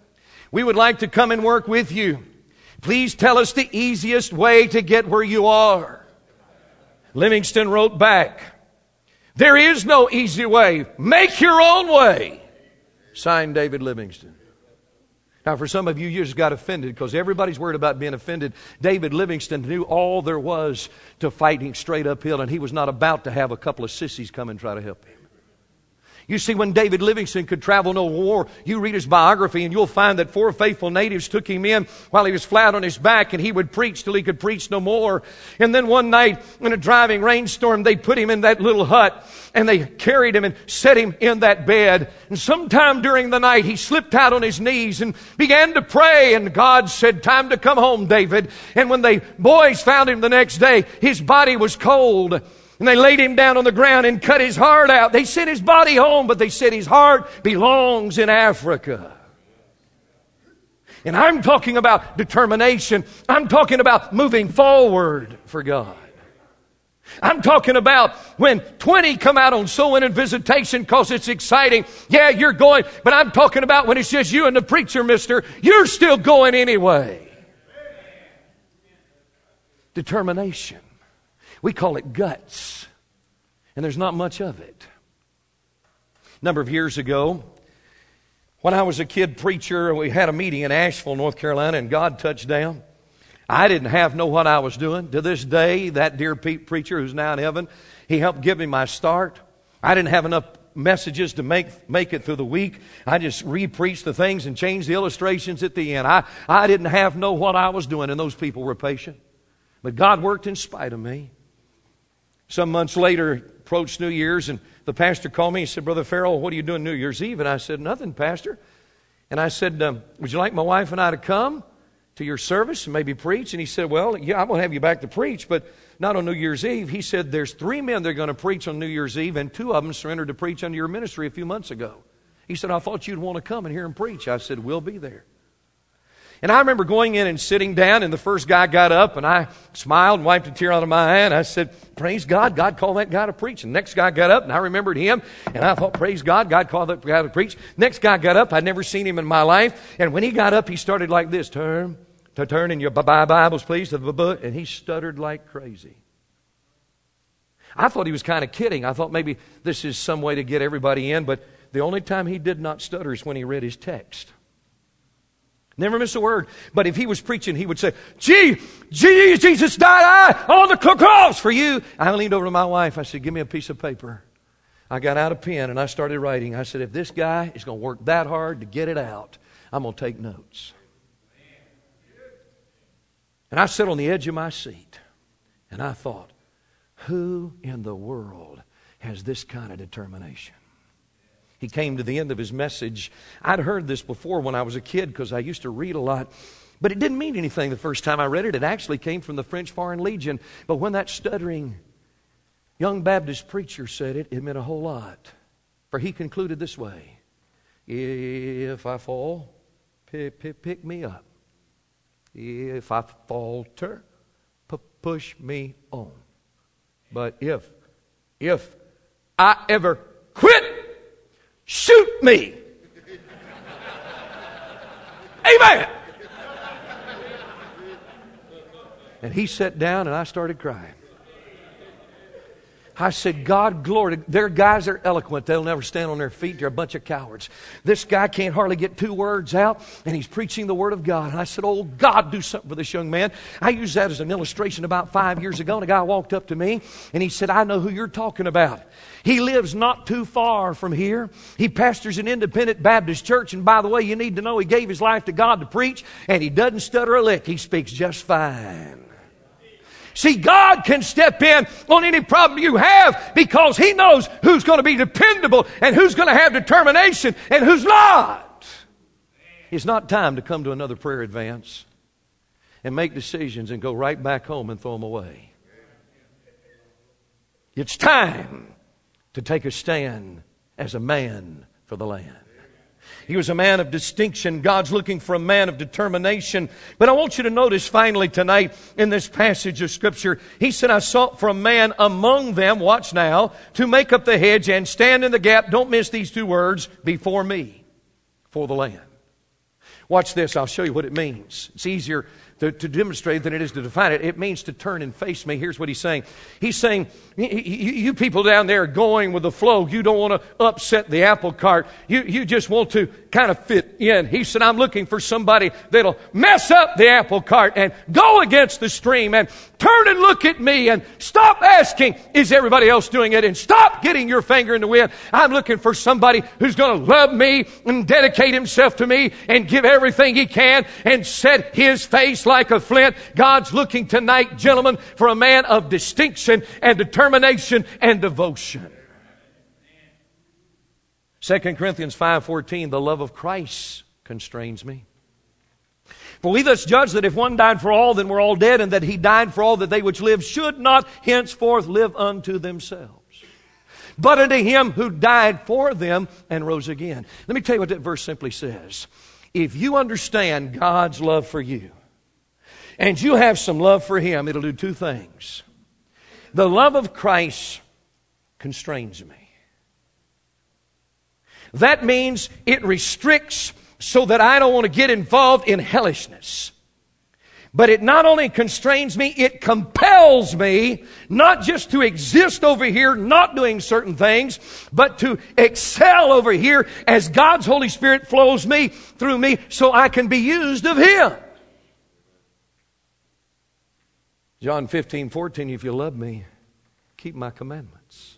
We would like to come and work with you. Please tell us the easiest way to get where you are. Livingston wrote back, there is no easy way. Make your own way. Signed, David Livingston. Now, for some of you, you just got offended because everybody's worried about being offended. David Livingston knew all there was to fighting straight uphill, and he was not about to have a couple of sissies come and try to help him. You see, when David Livingston could travel no war, you read his biography and you'll find that 4 faithful natives took him in while he was flat on his back, and he would preach till he could preach no more. And then one night in a driving rainstorm, they put him in that little hut and they carried him and set him in that bed. And sometime during the night, he slipped out on his knees and began to pray, and God said, time to come home, David. And when the boys found him the next day, his body was cold. And they laid him down on the ground and cut his heart out. They sent his body home, but they said his heart belongs in Africa. And I'm talking about determination. I'm talking about moving forward for God. I'm talking about when 20 come out on soul-winning visitation because it's exciting. Yeah, you're going. But I'm talking about when it's just you and the preacher, mister. You're still going anyway. Determination. We call it guts, and there's not much of it. A number of years ago, when I was a kid preacher, we had a meeting in Asheville, North Carolina, and God touched down. I didn't know what I was doing. To this day, that dear preacher who's now in heaven, he helped give me my start. I didn't have enough messages to make it through the week. I just re-preached the things and changed the illustrations at the end. I didn't know what I was doing, and those people were patient. But God worked in spite of me. Some months later, approached New Year's, and the pastor called me. He said, Brother Farrell, what are you doing New Year's Eve? And I said, nothing, Pastor. And I said, would you like my wife and I to come to your service and maybe preach? And he said, well, yeah, I'm going to have you back to preach, but not on New Year's Eve. He said, there's 3 men that are going to preach on New Year's Eve, and 2 of them surrendered to preach under your ministry a few months ago. He said, I thought you'd want to come and hear him preach. I said, we'll be there. And I remember going in and sitting down, and the first guy got up, and I smiled and wiped a tear out of my eye, and I said, praise God, God called that guy to preach. And the next guy got up, and I remembered him, and I thought, praise God, God called that guy to preach. Next guy got up, I'd never seen him in my life, and when he got up, he started like this, turn in your Bibles, please, and he stuttered like crazy. I thought he was kind of kidding. I thought maybe this is some way to get everybody in, but the only time he did not stutter is when he read his text. Never miss a word. But if he was preaching, he would say, Jesus died on the cross for you. I leaned over to my wife. I said, give me a piece of paper. I got out a pen and I started writing. I said, if this guy is going to work that hard to get it out, I'm going to take notes. And I sat on the edge of my seat and I thought, who in the world has this kind of determination? He came to the end of his message. I'd heard this before when I was a kid because I used to read a lot. But it didn't mean anything the first time I read it. It actually came from the French Foreign Legion. But when that stuttering young Baptist preacher said it, it meant a whole lot. For he concluded this way, if I fall, pick me up. If I falter, push me on. But if I ever quit, shoot me. Amen. And he sat down and I started crying. I said, God, glory. Their guys are eloquent. They'll never stand on their feet. They're a bunch of cowards. This guy can't hardly get 2 words out, and he's preaching the Word of God. And I said, oh, God, do something for this young man. I used that as an illustration about 5 years ago, and a guy walked up to me, and he said, I know who you're talking about. He lives not too far from here. He pastors an independent Baptist church, and by the way, you need to know he gave his life to God to preach, and he doesn't stutter a lick. He speaks just fine. See, God can step in on any problem you have because He knows who's going to be dependable and who's going to have determination and who's not. It's not time to come to another prayer advance and make decisions and go right back home and throw them away. It's time to take a stand as a man for the land. He was a man of distinction. God's looking for a man of determination. But I want you to notice finally tonight in this passage of Scripture, He said, I sought for a man among them, watch now, to make up the hedge and stand in the gap. Don't miss these 2 words, before me, for the land. Watch this. I'll show you what it means. It's easier to demonstrate than it is to define it. It means to turn and face me. Here's what he's saying. He's saying, you people down there going with the flow, you don't want to upset the apple cart. You just want to kind of fit in. He said, I'm looking for somebody that'll mess up the apple cart and go against the stream and turn and look at me and stop asking, is everybody else doing it? And stop getting your finger in the wind. I'm looking for somebody who's going to love me and dedicate himself to me and give everything he can and set his face like a flint. God's looking tonight, gentlemen, for a man of distinction and determination and devotion. 2 Corinthians 5:14, the love of Christ constrains me. For we thus judge that if one died for all, then we're all dead, and that he died for all, that they which live should not henceforth live unto themselves, but unto him who died for them and rose again. Let me tell you what that verse simply says. If you understand God's love for you, and you have some love for him, it'll do two things. The love of Christ constrains me. That means it restricts so that I don't want to get involved in hellishness. But it not only constrains me, it compels me not just to exist over here not doing certain things, but to excel over here as God's Holy Spirit flows me through me so I can be used of him. John 15:14, if you love me, keep my commandments.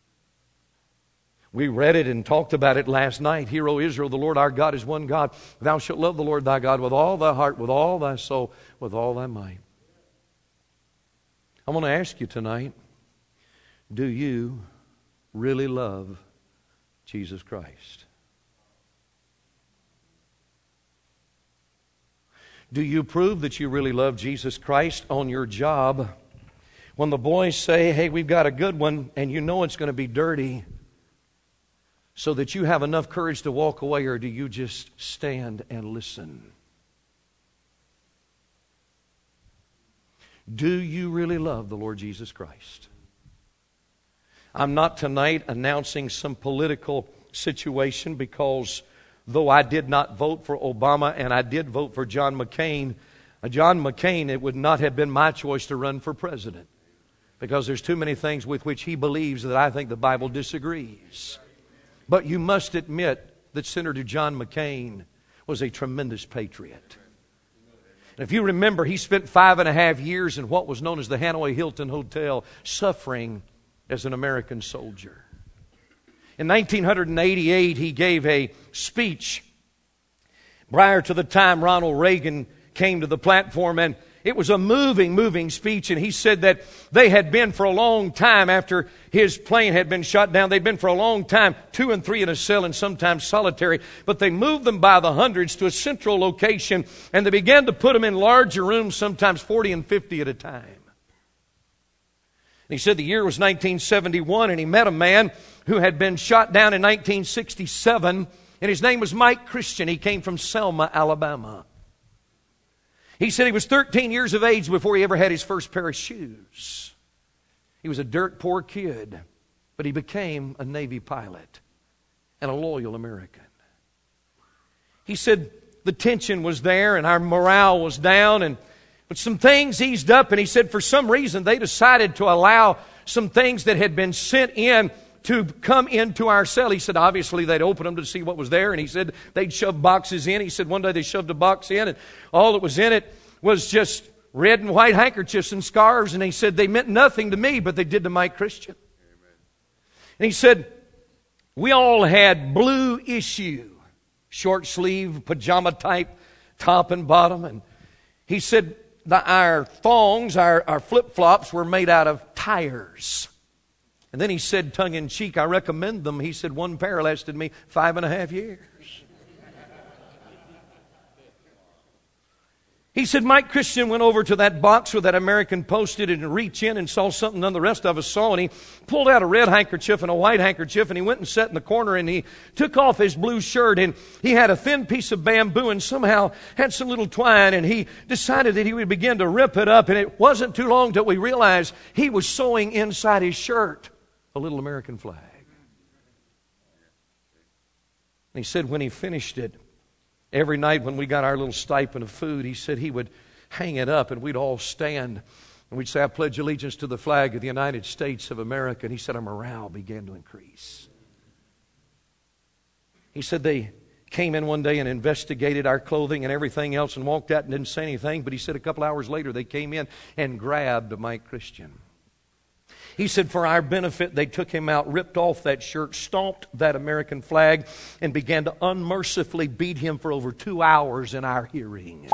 We read it and talked about it last night. Hear, O Israel, the Lord our God is one God. Thou shalt love the Lord thy God with all thy heart, with all thy soul, with all thy might. I want to ask you tonight, do you really love Jesus Christ? Do you prove that you really love Jesus Christ on your job when the boys say, hey, we've got a good one, and you know it's going to be dirty, so that you have enough courage to walk away, or do you just stand and listen? Do you really love the Lord Jesus Christ? I'm not tonight announcing some political situation, because though I did not vote for Obama and I did vote for John McCain, it would not have been my choice to run for president, because there's too many things with which he believes that I think the Bible disagrees. But you must admit that Senator John McCain was a tremendous patriot. And if you remember, he spent 5.5 years in what was known as the Hanoi Hilton Hotel, suffering as an American soldier. In 1988, he gave a speech prior to the time Ronald Reagan came to the platform, and it was a moving speech, and he said that they had been for a long time after his plane had been shot down. They'd been for a long time 2 and 3 in a cell and sometimes solitary, but they moved them by the hundreds to a central location, and they began to put them in larger rooms, sometimes 40 and 50 at a time. And he said the year was 1971, and he met a man who had been shot down in 1967, and his name was Mike Christian. He came from Selma, Alabama. He said he was 13 years of age before he ever had his first pair of shoes. He was a dirt poor kid, but he became a Navy pilot and a loyal American. He said the tension was there and our morale was down, but some things eased up, and he said for some reason they decided to allow some things that had been sent in to come into our cell. He said obviously they'd open them to see what was there, and he said they'd shove boxes in. He said one day they shoved a box in, and all that was in it was just red and white handkerchiefs and scarves, and he said they meant nothing to me, but they did to Mike Christian. Amen. And he said we all had blue issue, short sleeve, pajama type, top and bottom, and he said our thongs, our flip-flops were made out of tires. And then he said, tongue-in-cheek, I recommend them. He said, one pair lasted me 5.5 years. He said, Mike Christian went over to that box where that American posted and reached in and saw something none of the rest of us saw. And he pulled out a red handkerchief and a white handkerchief, and he went and sat in the corner, and he took off his blue shirt, and he had a thin piece of bamboo and somehow had some little twine, and he decided that he would begin to rip it up. And it wasn't too long till we realized he was sewing inside his shirt a little American flag. And he said when he finished it, Every night when we got our little stipend of food, he said he would hang it up and we'd all stand and we'd say, I pledge allegiance to the flag of the United States of America. And he said our morale began to increase. He said they came in one day and investigated our clothing and everything else and walked out and didn't say anything. But he said a couple hours later they came in and grabbed Mike Christian. He said for our benefit they took him out, ripped off that shirt, stomped that American flag, and began to unmercifully beat him for over 2 hours in our hearing.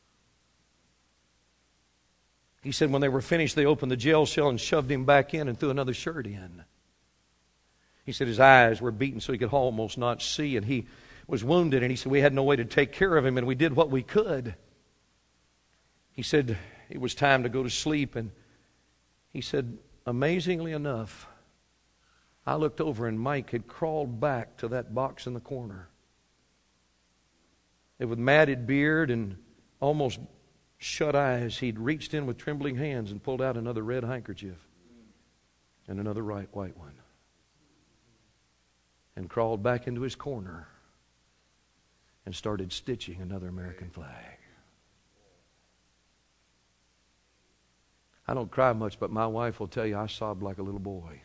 He said when they were finished, they opened the jail cell and shoved him back in and threw another shirt in. He said his eyes were beaten so he could almost not see, and he was wounded, and he said we had no way to take care of him, and we did what we could. He said it was time to go to sleep, and he said, amazingly enough, I looked over and Mike had crawled back to that box in the corner. And with matted beard and almost shut eyes, he'd reached in with trembling hands and pulled out another red handkerchief and another white one and crawled back into his corner and started stitching another American flag. I don't cry much, but my wife will tell you I sobbed like a little boy.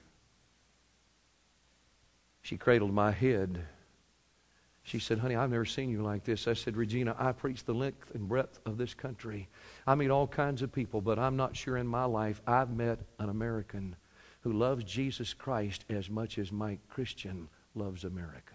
She cradled my head. She said, honey, I've never seen you like this. I said, Regina, I preach the length and breadth of this country. I meet all kinds of people, but I'm not sure in my life I've met an American who loves Jesus Christ as much as Mike Christian loves America.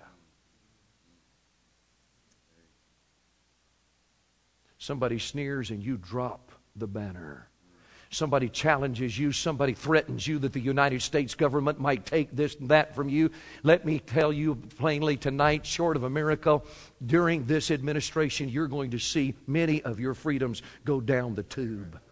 Somebody sneers and you drop the banner. Somebody challenges you, somebody threatens you that the United States government might take this and that from you. Let me tell you plainly tonight, short of a miracle, during this administration, you're going to see many of your freedoms go down the tube.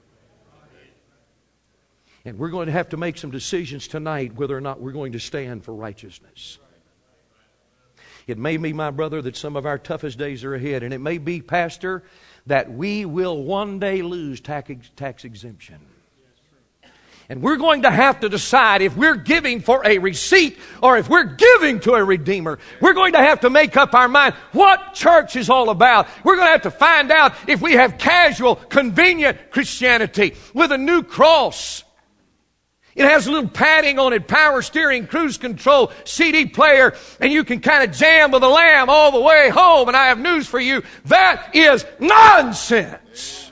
And we're going to have to make some decisions tonight whether or not we're going to stand for righteousness. It may be, my brother, that some of our toughest days are ahead. And it may be, Pastor, that we will one day lose tax exemption. And we're going to have to decide if we're giving for a receipt or if we're giving to a Redeemer. We're going to have to make up our mind what church is all about. We're going to have to find out if we have casual, convenient Christianity with a new cross. It has a little padding on it, power steering, cruise control, CD player, and you can kind of jam with the Lamb all the way home. And I have news for you. That is nonsense.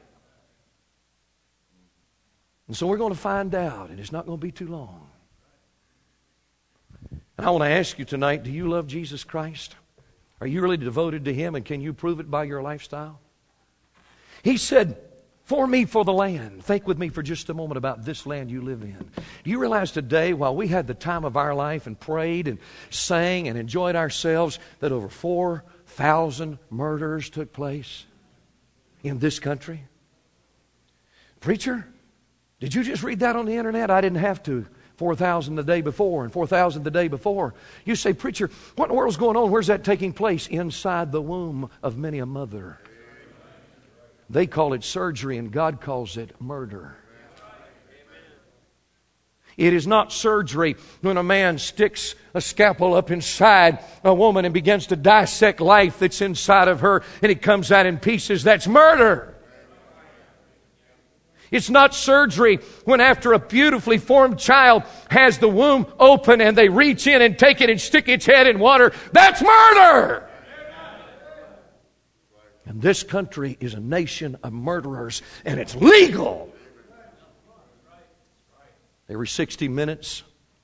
And so we're going to find out, and it's not going to be too long. And I want to ask you tonight, do you love Jesus Christ? Are you really devoted to Him, and can you prove it by your lifestyle? He said, for me, for the land. Think with me for just a moment about this land you live in. Do you realize today, while we had the time of our life and prayed and sang and enjoyed ourselves, that over 4,000 murders took place in this country? Preacher, did you just read that on the internet? I didn't have to. 4,000 the day before and 4,000 the day before. You say, preacher, what in the world's going on? Where's that taking place? Inside the womb of many a mother. They call it surgery, and God calls it murder. It is not surgery when a man sticks a scalpel up inside a woman and begins to dissect life that's inside of her, and it comes out in pieces. That's murder. It's not surgery when after a beautifully formed child has the womb open and they reach in and take it and stick its head in water. That's murder. And this country is a nation of murderers, and it's legal. Every 60 minutes,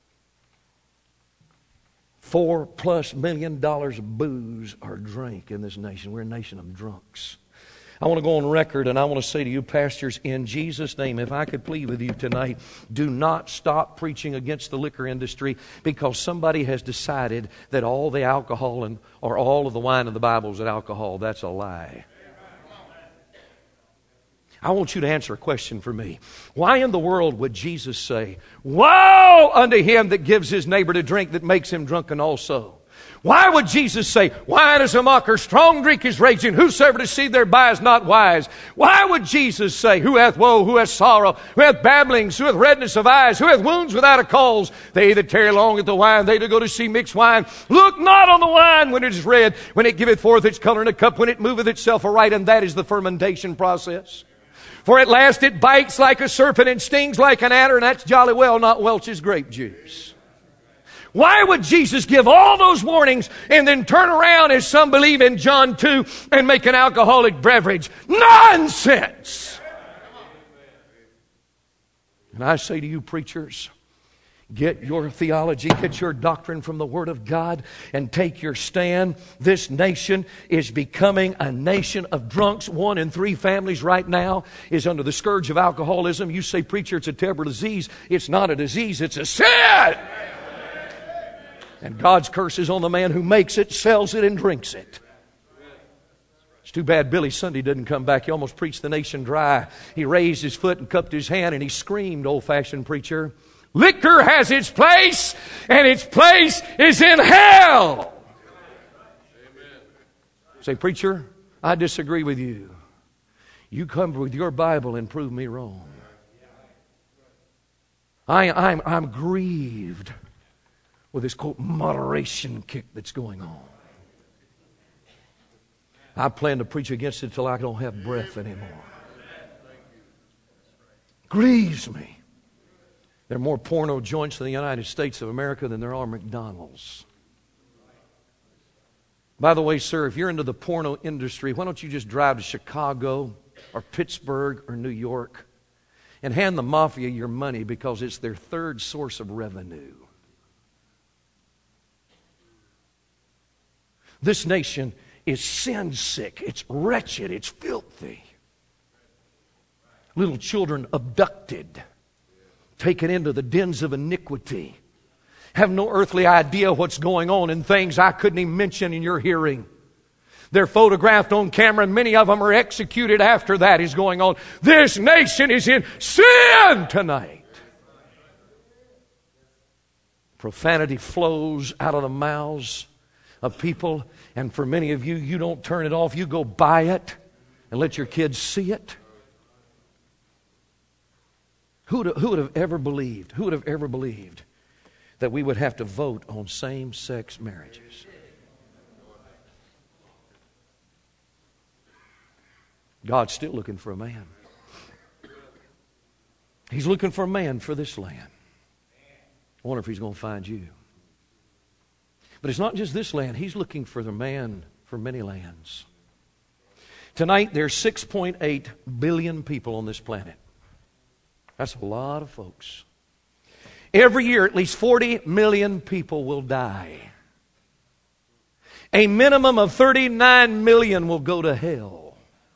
$4+ million of booze are drank in this nation. We're a nation of drunks. I want to go on record, and I want to say to you, pastors, in Jesus' name, if I could plead with you tonight, do not stop preaching against the liquor industry because somebody has decided that all the alcohol or all of the wine in the Bible is alcohol. That's a lie. I want you to answer a question for me. Why in the world would Jesus say, woe unto him that gives his neighbor to drink that makes him drunken also? Why would Jesus say, wine is a mocker, strong drink is raging, whosoever deceived thereby is not wise? Why would Jesus say, who hath woe, who hath sorrow, who hath babblings, who hath redness of eyes, who hath wounds without a cause? They that tarry long at the wine, they that go to see mixed wine. Look not on the wine when it is red, when it giveth forth its color in a cup, when it moveth itself aright, and that is the fermentation process. For at last it bites like a serpent and stings like an adder, and that's jolly well not Welch's grape juice. Why would Jesus give all those warnings and then turn around, as some believe in John 2, and make an alcoholic beverage? Nonsense! And I say to you, preachers, get your theology, get your doctrine from the Word of God, and take your stand. This nation is becoming a nation of drunks. 1 in 3 families right now is under the scourge of alcoholism. You say, preacher, it's a terrible disease. It's not a disease, it's a sin! And God's curse is on the man who makes it, sells it, and drinks it. It's too bad Billy Sunday didn't come back. He almost preached the nation dry. He raised his foot and cupped his hand, and he screamed, old-fashioned preacher, liquor has its place, and its place is in hell. Say, preacher, I disagree with you. You come with your Bible and prove me wrong. I'm grieved with this, quote, moderation kick that's going on. I plan to preach against it till I don't have breath anymore. Grieves me. There are more porno joints in the United States of America than there are McDonald's. By the way, sir, if you're into the porno industry, why don't you just drive to Chicago or Pittsburgh or New York and hand the mafia your money, because it's their third source of revenue. This nation is sin sick. It's wretched. It's filthy. Little children abducted, taken into the dens of iniquity, have no earthly idea what's going on, in things I couldn't even mention in your hearing. They're photographed on camera, and many of them are executed after that is going on. This nation is in sin tonight. Profanity flows out of the mouths of people, and for many of you, you don't turn it off. You go buy it and let your kids see it. Who would have ever believed? Who would have ever believed that we would have to vote on same-sex marriages? God's still looking for a man. He's looking for a man for this land. I wonder if He's going to find you. But it's not just this land. He's looking for the man for many lands. Tonight, there's 6.8 billion people on this planet. That's a lot of folks. Every year, at least 40 million people will die. A minimum of 39 million will go to hell.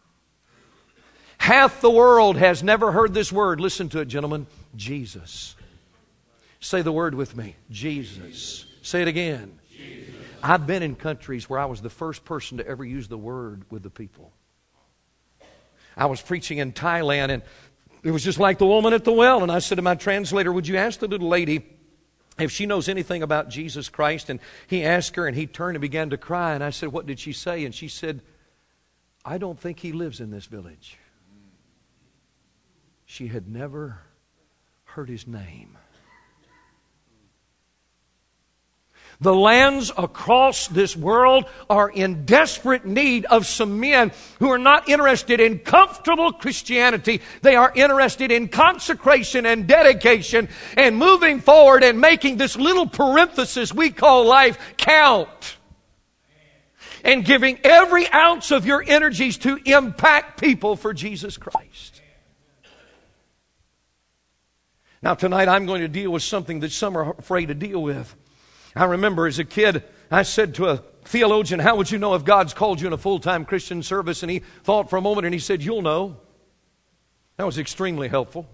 Half the world has never heard this word. Listen to it, gentlemen. Jesus. Say the word with me. Jesus. Say it again. Jesus. I've been in countries where I was the first person to ever use the word with the people. I was preaching in Thailand, and it was just like the woman at the well. And I said to my translator, would you ask the little lady if she knows anything about Jesus Christ? And he asked her, and he turned and began to cry. And I said, what did she say? And she said, I don't think he lives in this village. She had never heard his name. The lands across this world are in desperate need of some men who are not interested in comfortable Christianity. They are interested in consecration and dedication and moving forward and making this little parenthesis we call life count. And giving every ounce of your energies to impact people for Jesus Christ. Now tonight I'm going to deal with something that some are afraid to deal with. I remember as a kid, I said to a theologian, how would you know if God's called you in a full-time Christian service? And he thought for a moment and he said, you'll know. That was extremely helpful.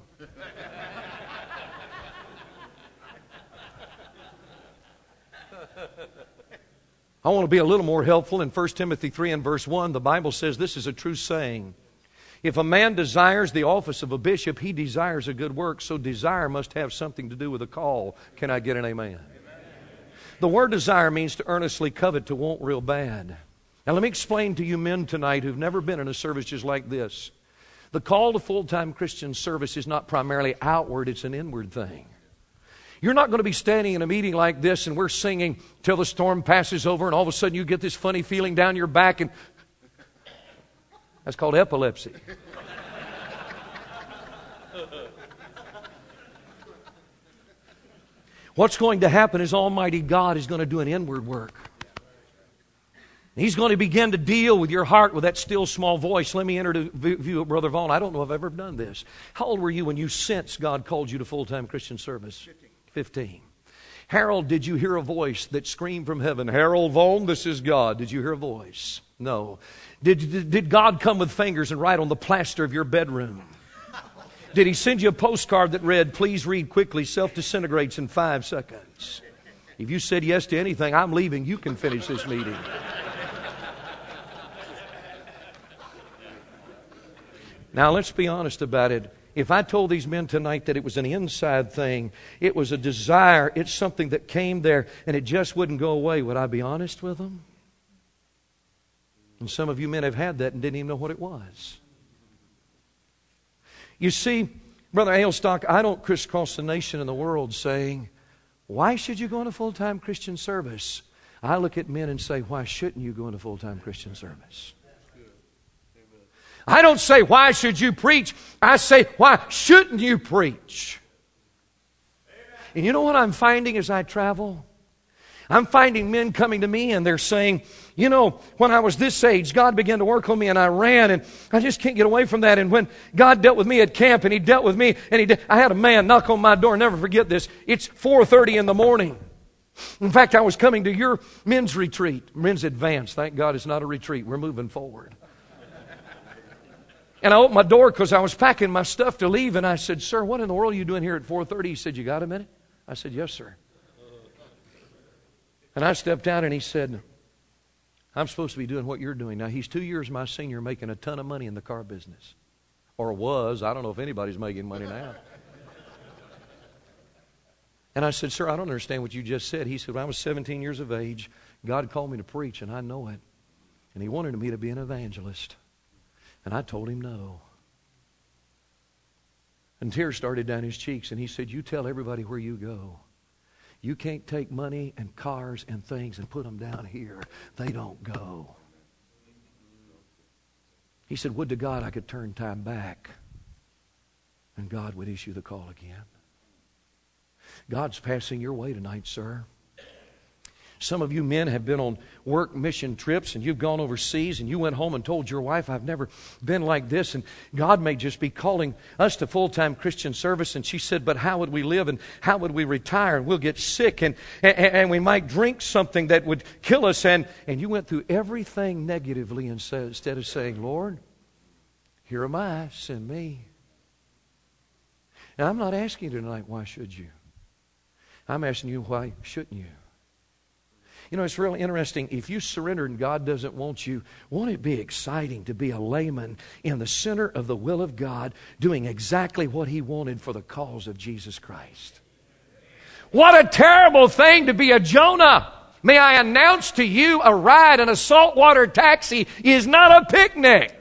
I want to be a little more helpful. In 1 Timothy 3 and verse 1, the Bible says this is a true saying. If a man desires the office of a bishop, he desires a good work. So desire must have something to do with a call. Can I get an amen? The word desire means to earnestly covet, to want real bad. Now let me explain to you men tonight who've never been in a service just like this. The call to full-time Christian service is not primarily outward, it's an inward thing. You're not going to be standing in a meeting like this and we're singing till the storm passes over and all of a sudden you get this funny feeling down your back and that's called epilepsy. What's going to happen is Almighty God is going to do an inward work. He's going to begin to deal with your heart with that still small voice. Let me interview Brother Vaughn. I don't know if I've ever done this. How old were you when you sensed God called you to full-time Christian service? 15. Harold, did you hear a voice that screamed from heaven, Harold Vaughn, this is God? Did you hear a voice? No. Did God come with fingers and write on the plaster of your bedroom? Did He send you a postcard that read, please read quickly, self-disintegrates in 5 seconds? If you said yes to anything, I'm leaving. You can finish this meeting. Now, let's be honest about it. If I told these men tonight that it was an inside thing, it was a desire, it's something that came there and it just wouldn't go away, would I be honest with them? And some of you men have had that and didn't even know what it was. You see, Brother Ailstock, I don't crisscross the nation and the world saying, why should you go into full-time Christian service? I look at men and say, why shouldn't you go into full-time Christian service? I don't say, why should you preach? I say, why shouldn't you preach? And you know what I'm finding as I travel? I'm finding men coming to me and they're saying, you know, when I was this age, God began to work on me and I ran and I just can't get away from that. And when God dealt with me at camp and He dealt with me and I had a man knock on my door. Never forget this. It's 4:30 in the morning. In fact, I was coming to your men's retreat, men's advance. Thank God it's not a retreat. We're moving forward. And I opened my door because I was packing my stuff to leave. And I said, sir, what in the world are you doing here at 4:30? He said, you got a minute? I said, yes, sir. And I stepped out and he said, I'm supposed to be doing what you're doing. Now, he's 2 years my senior, making a ton of money in the car business. Or was. I don't know if anybody's making money now. And I said, sir, I don't understand what you just said. He said, when I was 17 years of age, God called me to preach, and I know it. And He wanted me to be an evangelist. And I told him no. And tears started down his cheeks, and he said, you tell everybody where you go. You can't take money and cars and things and put them down here. They don't go. He said, would to God I could turn time back and God would issue the call again. God's passing your way tonight, sir. Some of you men have been on work mission trips and you've gone overseas and you went home and told your wife, I've never been like this, and God may just be calling us to full-time Christian service. And she said, but how would we live and how would we retire? And we'll get sick and we might drink something that would kill us. And you went through everything negatively instead of saying, Lord, here am I, send me. And I'm not asking you tonight, why should you? I'm asking you, why shouldn't you? You know, it's really interesting. If you surrender and God doesn't want you, won't it be exciting to be a layman in the center of the will of God, doing exactly what He wanted for the cause of Jesus Christ? What a terrible thing to be a Jonah. May I announce to you, a ride in a saltwater taxi is not a picnic.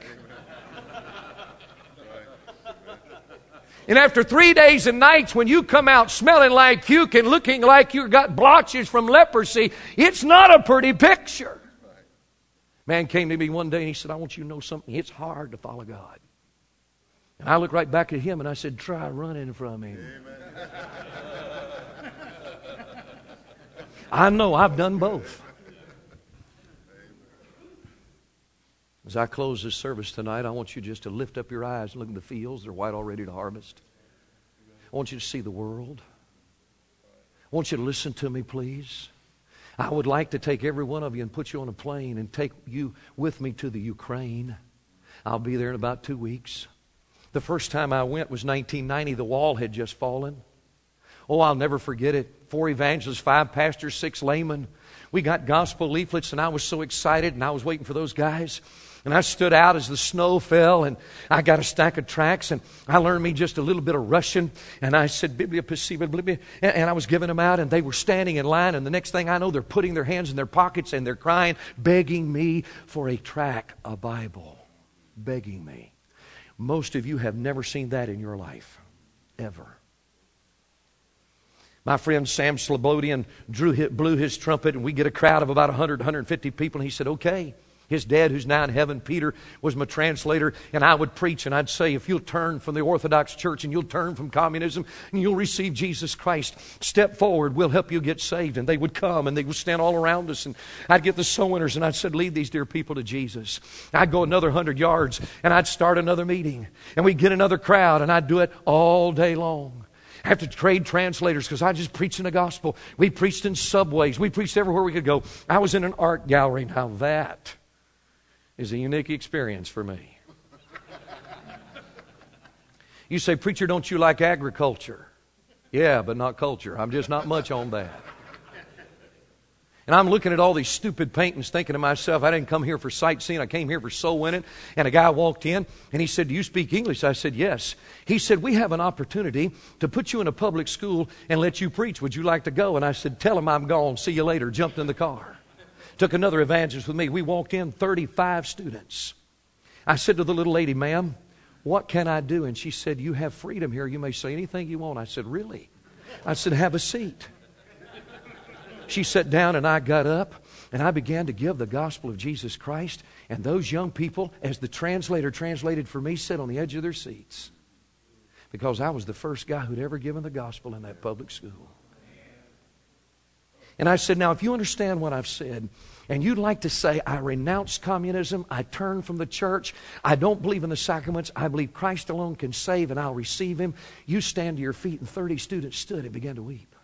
And after 3 days and nights, when you come out smelling like puke and looking like you've got blotches from leprosy, it's not a pretty picture. Man came to me one day and he said, I want you to know something. It's hard to follow God. And I looked right back at him and I said, try running from Him. Amen. I know, I've done both. As I close this service tonight, I want you just to lift up your eyes and look at the fields. They're white already to harvest. I want you to see the world. I want you to listen to me, please. I would like to take every one of you and put you on a plane and take you with me to the Ukraine. I'll be there in about 2 weeks. The first time I went was 1990. The wall had just fallen. Oh, I'll never forget it. 4 evangelists, 5 pastors, 6 laymen. We got gospel leaflets, and I was so excited, and I was waiting for those guys. And I stood out as the snow fell, and I got a stack of tracts, and I learned me just a little bit of Russian, and I said, Biblia Pasiva, Biblia, and I was giving them out, and they were standing in line, and the next thing I know, they're putting their hands in their pockets, and they're crying, begging me for a tract, a Bible, begging me. Most of you have never seen that in your life, ever. My friend Sam Slobodian blew his trumpet, and we get a crowd of about 100, 150 people, and he said, okay. His dad, who's now in heaven, Peter, was my translator, and I would preach, and I'd say, if you'll turn from the Orthodox Church, and you'll turn from communism, and you'll receive Jesus Christ, step forward, we'll help you get saved. And they would come, and they would stand all around us, and I'd get the soul winners, and I'd say, lead these dear people to Jesus. I'd go another 100 yards, and I'd start another meeting, and we'd get another crowd, and I'd do it all day long. I have to trade translators because I just preached in the gospel. We preached in subways. We preached everywhere we could go. I was in an art gallery. Now that is a unique experience for me. You say, preacher, don't you like agriculture? Yeah, but not culture. I'm just not much on that. And I'm looking at all these stupid paintings thinking to myself, I didn't come here for sightseeing. I came here for soul winning. And a guy walked in and he said, do you speak English? I said, yes. He said, we have an opportunity to put you in a public school and let you preach. Would you like to go? And I said, tell him I'm gone. See you later. Jumped in the car. Took another evangelist with me. We walked in, 35 students. I said to the little lady, ma'am, what can I do? And she said, you have freedom here. You may say anything you want. I said, really? I said, have a seat. She sat down and I got up and I began to give the gospel of Jesus Christ. And those young people, as the translator translated for me, sat on the edge of their seats. Because I was the first guy who'd ever given the gospel in that public school. And I said, now if you understand what I've said, and you'd like to say, I renounce communism, I turn from the church, I don't believe in the sacraments, I believe Christ alone can save and I'll receive Him, you stand to your feet. And 30 students stood and began to weep.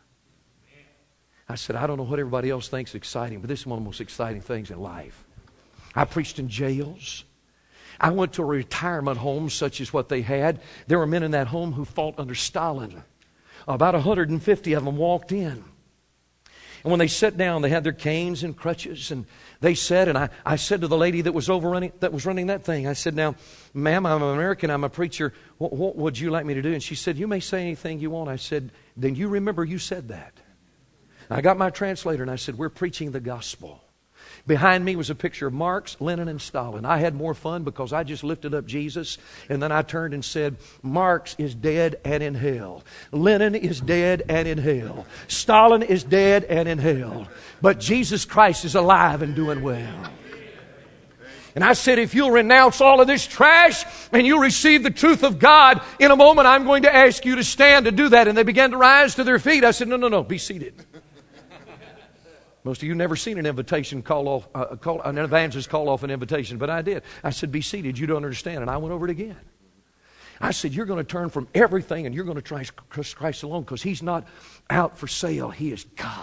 I said, I don't know what everybody else thinks is exciting, but this is one of the most exciting things in life. I preached in jails. I went to a retirement home such as what they had. There were men in that home who fought under Stalin. About 150 of them walked in. And when they sat down, they had their canes and crutches, and they said, and I said to the lady that was running that thing, I said, now, ma'am, I'm an American, I'm a preacher, what would you like me to do? And she said, you may say anything you want. I said, then you remember you said that. I got my translator and I said, we're preaching the gospel. Behind me was a picture of Marx, Lenin, and Stalin. I had more fun because I just lifted up Jesus, and then I turned and said, Marx is dead and in hell. Lenin is dead and in hell. Stalin is dead and in hell. But Jesus Christ is alive and doing well. And I said, if you'll renounce all of this trash and you'll receive the truth of God, in a moment I'm going to ask you to stand to do that. And they began to rise to their feet. I said, no, be seated. Most of you never seen an invitation an evangelist call off an invitation, but I did. I said, be seated. You don't understand. And I went over it again. I said, you're going to turn from everything and you're going to trust Christ alone because He's not out for sale. He is God.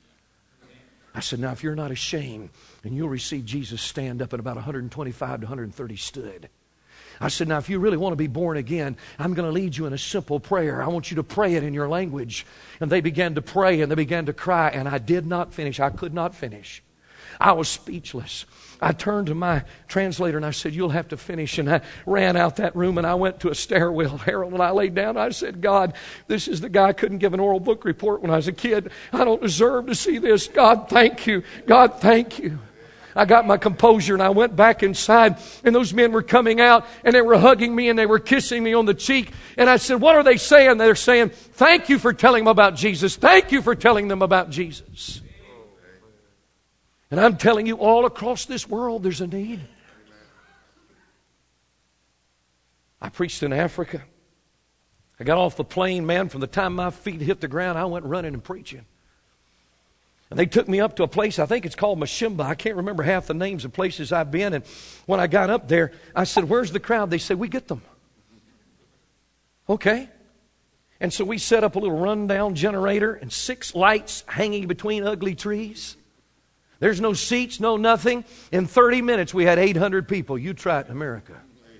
I said, now if you're not ashamed and you'll receive Jesus, stand up. And about 125 to 130 stood. I said, now if you really want to be born again, I'm going to lead you in a simple prayer. I want you to pray it in your language. And they began to pray and they began to cry. And I did not finish. I could not finish. I was speechless. I turned to my translator and I said, you'll have to finish. And I ran out that room and I went to a stairwell, Harold, and I laid down. And I said, God, this is the guy I couldn't give an oral book report when I was a kid. I don't deserve to see this. God, thank you. God, thank you. I got my composure and I went back inside, and those men were coming out and they were hugging me and they were kissing me on the cheek. And I said, what are they saying? They're saying, thank you for telling them about Jesus. Thank you for telling them about Jesus. And I'm telling you, all across this world there's a need. I preached in Africa. I got off the plane, man. From the time my feet hit the ground, I went running and preaching. And they took me up to a place, I think it's called Mashimba. I can't remember half the names of places I've been. And when I got up there, I said, where's the crowd? They said, we get them. Okay. And so we set up a little rundown generator and 6 lights hanging between ugly trees. There's no seats, no nothing. In 30 minutes, we had 800 people. You try it in America.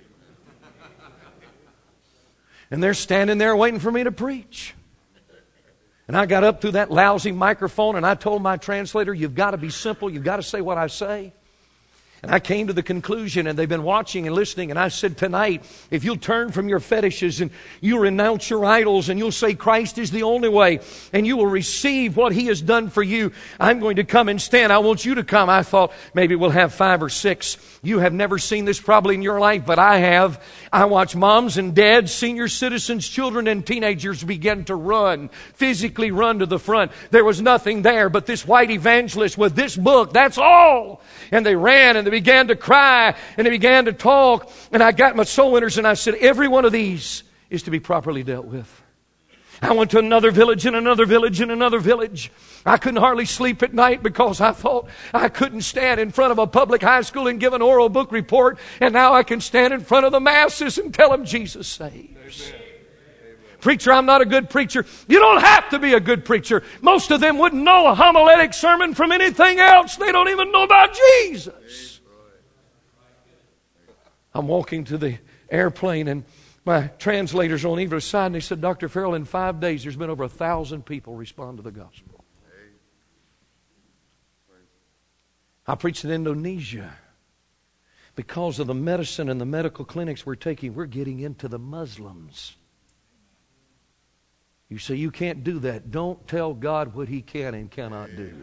And they're standing there waiting for me to preach. And I got up through that lousy microphone and I told my translator, you've got to be simple. You've got to say what I say. And I came to the conclusion, and they've been watching and listening, and I said, tonight, if you'll turn from your fetishes and you'll renounce your idols and you'll say Christ is the only way and you will receive what He has done for you, I'm going to come and stand. I want you to come. I thought maybe we'll have 5 or 6. You have never seen this probably in your life, but I have. I watch moms and dads, senior citizens, children, and teenagers begin to run, physically run to the front. There was nothing there but this white evangelist with this book. That's all. And they ran and they began to cry and they began to talk. And I got my soul winners and I said, every one of these is to be properly dealt with. I went to another village and another village and another village. I couldn't hardly sleep at night because I thought I couldn't stand in front of a public high school and give an oral book report. And now I can stand in front of the masses and tell them Jesus saves. Amen. Preacher, I'm not a good preacher. You don't have to be a good preacher. Most of them wouldn't know a homiletic sermon from anything else. They don't even know about Jesus. I'm walking to the airplane and my translators on either side, and they said, Dr. Farrell, in 5 days there's been over 1,000 people respond to the gospel. I preached in Indonesia. Because of the medicine and the medical clinics we're taking, we're getting into the Muslims. You say, you can't do that. Don't tell God what He can and cannot do.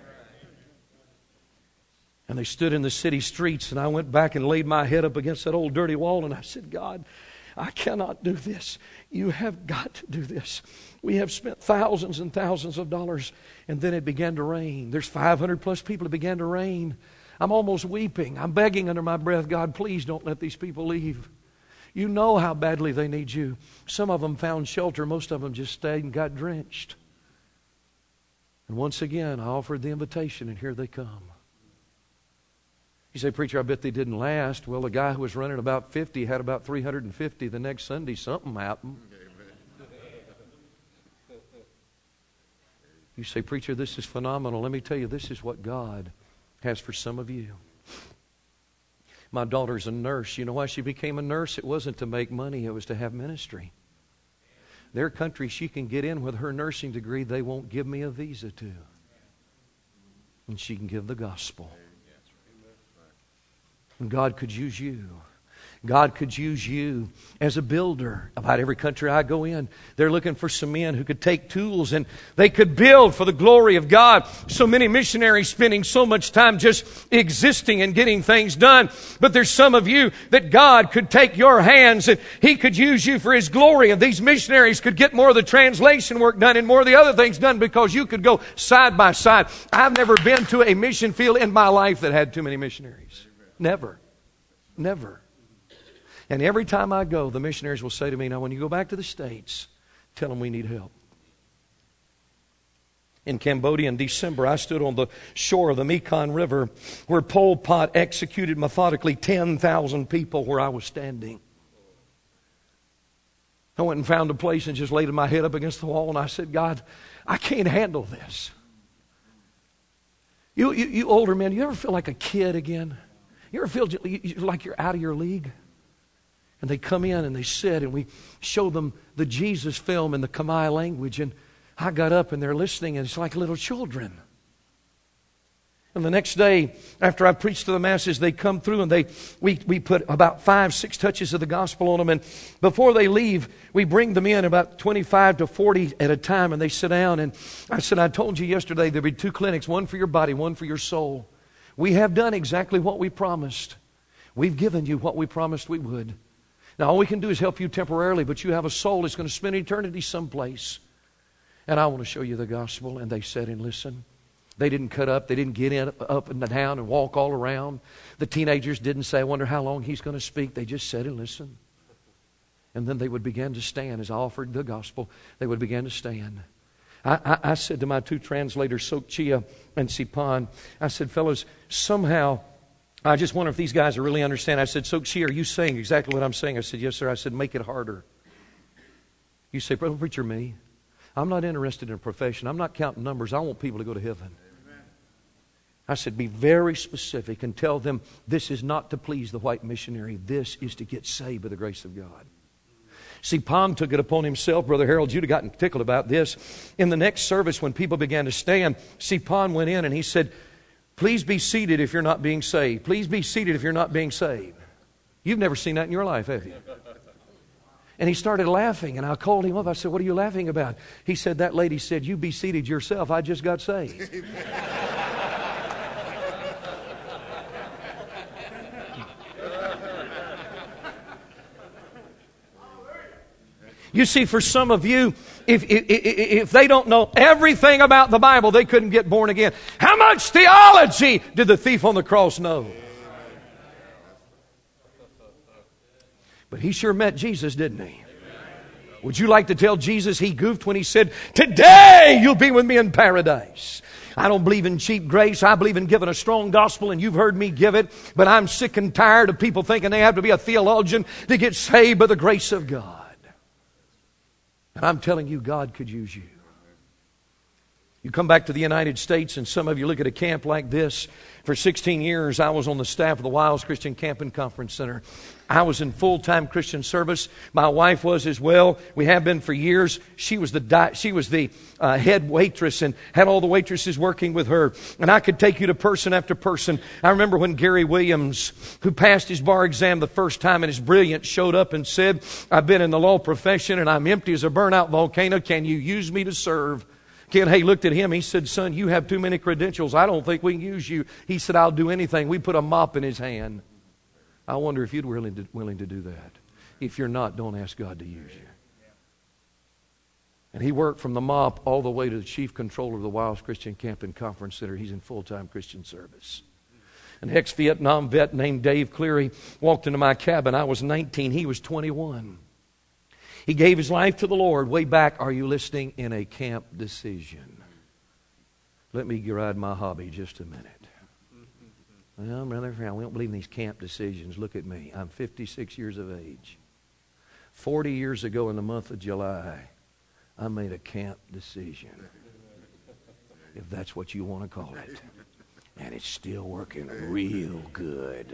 And they stood in the city streets, and I went back and laid my head up against that old dirty wall, and I said, God, I cannot do this. You have got to do this. We have spent thousands and thousands of dollars, and then it began to rain. There's 500 plus people. It began to rain. I'm almost weeping. I'm begging under my breath, God, please don't let these people leave. You know how badly they need you. Some of them found shelter. Most of them just stayed and got drenched. And once again, I offered the invitation, and here they come. You say, preacher, I bet they didn't last. Well, the guy who was running about 50 had about 350 the next Sunday. Something happened. You say, preacher, this is phenomenal. Let me tell you, this is what God has for some of you. My daughter's a nurse. You know why she became a nurse? It wasn't to make money. It was to have ministry. There are countries she can get in with her nursing degree they won't give me a visa to. And she can give the gospel. And God could use you. God could use you as a builder. About every country I go in, they're looking for some men who could take tools and they could build for the glory of God. So many missionaries spending so much time just existing and getting things done. But there's some of you that God could take your hands and He could use you for His glory. And these missionaries could get more of the translation work done and more of the other things done because you could go side by side. I've never been to a mission field in my life that had too many missionaries. Never. Never. And every time I go, the missionaries will say to me, now when you go back to the States, tell them we need help. In Cambodia in December, I stood on the shore of the Mekong River where Pol Pot executed methodically 10,000 people where I was standing. I went and found a place and just laid my head up against the wall and I said, God, I can't handle this. You older men, you ever feel like a kid again? You ever feel like you're out of your league? And they come in and they sit and we show them the Jesus film in the Khmer language. And I got up and they're listening and it's like little children. And the next day, after I preached to the masses, they come through and we put about 5-6 touches of the gospel on them. And before they leave, we bring them in about 25 to 40 at a time and they sit down. And I said, I told you yesterday there'd be 2 clinics, one for your body, one for your soul. We have done exactly what we promised. We've given you what we promised we would. Now, all we can do is help you temporarily, but you have a soul that's going to spend eternity someplace. And I want to show you the gospel. And they sat and listened. They didn't cut up. They didn't get in, up and down and walk all around. The teenagers didn't say, I wonder how long he's going to speak. They just sat and listened. And then they would begin to stand. As I offered the gospel, they would begin to stand. I said to my 2 translators, Sok Chia and Sipan, I said, fellows, somehow, I just wonder if these guys are really understand. I said, Sok Chia, are you saying exactly what I'm saying? I said, yes, sir. I said, make it harder. You say, Brother Preacher, me? I'm not interested in a profession. I'm not counting numbers. I want people to go to heaven. Amen. I said, be very specific and tell them this is not to please the white missionary. This is to get saved by the grace of God. See, Pom took it upon himself. Brother Harold, you'd have gotten tickled about this. In the next service, when people began to stand, see, Pom went in and he said, Please be seated if you're not being saved. Please be seated if you're not being saved. You've never seen that in your life, have you? And he started laughing, and I called him up. I said, what are you laughing about? He said, that lady said, you be seated yourself. I just got saved. You see, for some of you, if they don't know everything about the Bible, they couldn't get born again. How much theology did the thief on the cross know? But he sure met Jesus, didn't he? Would you like to tell Jesus he goofed when he said, today you'll be with me in paradise? I don't believe in cheap grace. I believe in giving a strong gospel, and you've heard me give it. But I'm sick and tired of people thinking they have to be a theologian to get saved by the grace of God. And I'm telling you, God could use you. You come back to the United States, and some of you look at a camp like this. For 16 years, I was on the staff of the Wiles Christian Camp and Conference Center. I was in full-time Christian service. My wife was as well. We have been for years. She was the head waitress and had all the waitresses working with her. And I could take you to person after person. I remember when Gary Williams, who passed his bar exam the first time and is brilliant, showed up and said, I've been in the law profession and I'm empty as a burnout volcano. Can you use me to serve? Ken Hay looked at him. He said, son, you have too many credentials. I don't think we can use you. He said, I'll do anything. We put a mop in his hand. I wonder if you'd be willing to do that. If you're not, don't ask God to use you. And he worked from the mop all the way to the chief controller of the Wiles Christian Camp and Conference Center. He's in full-time Christian service. An ex-Vietnam vet named Dave Cleary walked into my cabin. I was 19. He was 21. He gave his life to the Lord way back, are you listening, in a camp decision. Let me ride my hobby just a minute. Well, brother, we don't believe in these camp decisions. Look at me. I'm 56 years of age. 40 years ago in the month of July, I made a camp decision, if that's what you want to call it. And it's still working real good.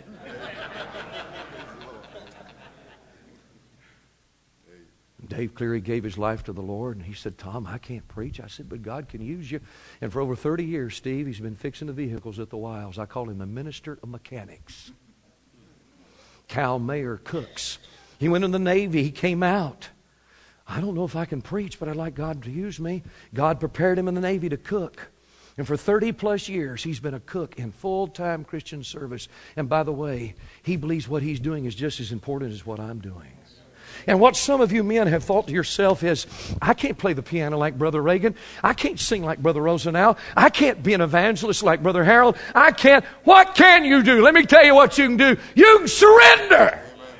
Dave Cleary gave his life to the Lord, and he said, Tom, I can't preach. I said, but God can use you. And for over 30 years, Steve, he's been fixing the vehicles at the Wiles. I call him the minister of mechanics. Cal Mayer cooks. He went in the Navy. He came out. I don't know if I can preach, but I'd like God to use me. God prepared him in the Navy to cook. And for 30 plus years, he's been a cook in full-time Christian service. And by the way, he believes what he's doing is just as important as what I'm doing. And what some of you men have thought to yourself is, I can't play the piano like Brother Reagan. I can't sing like Brother Rosenau. I can't be an evangelist like Brother Harold. I can't. What can you do? Let me tell you what you can do. You can surrender.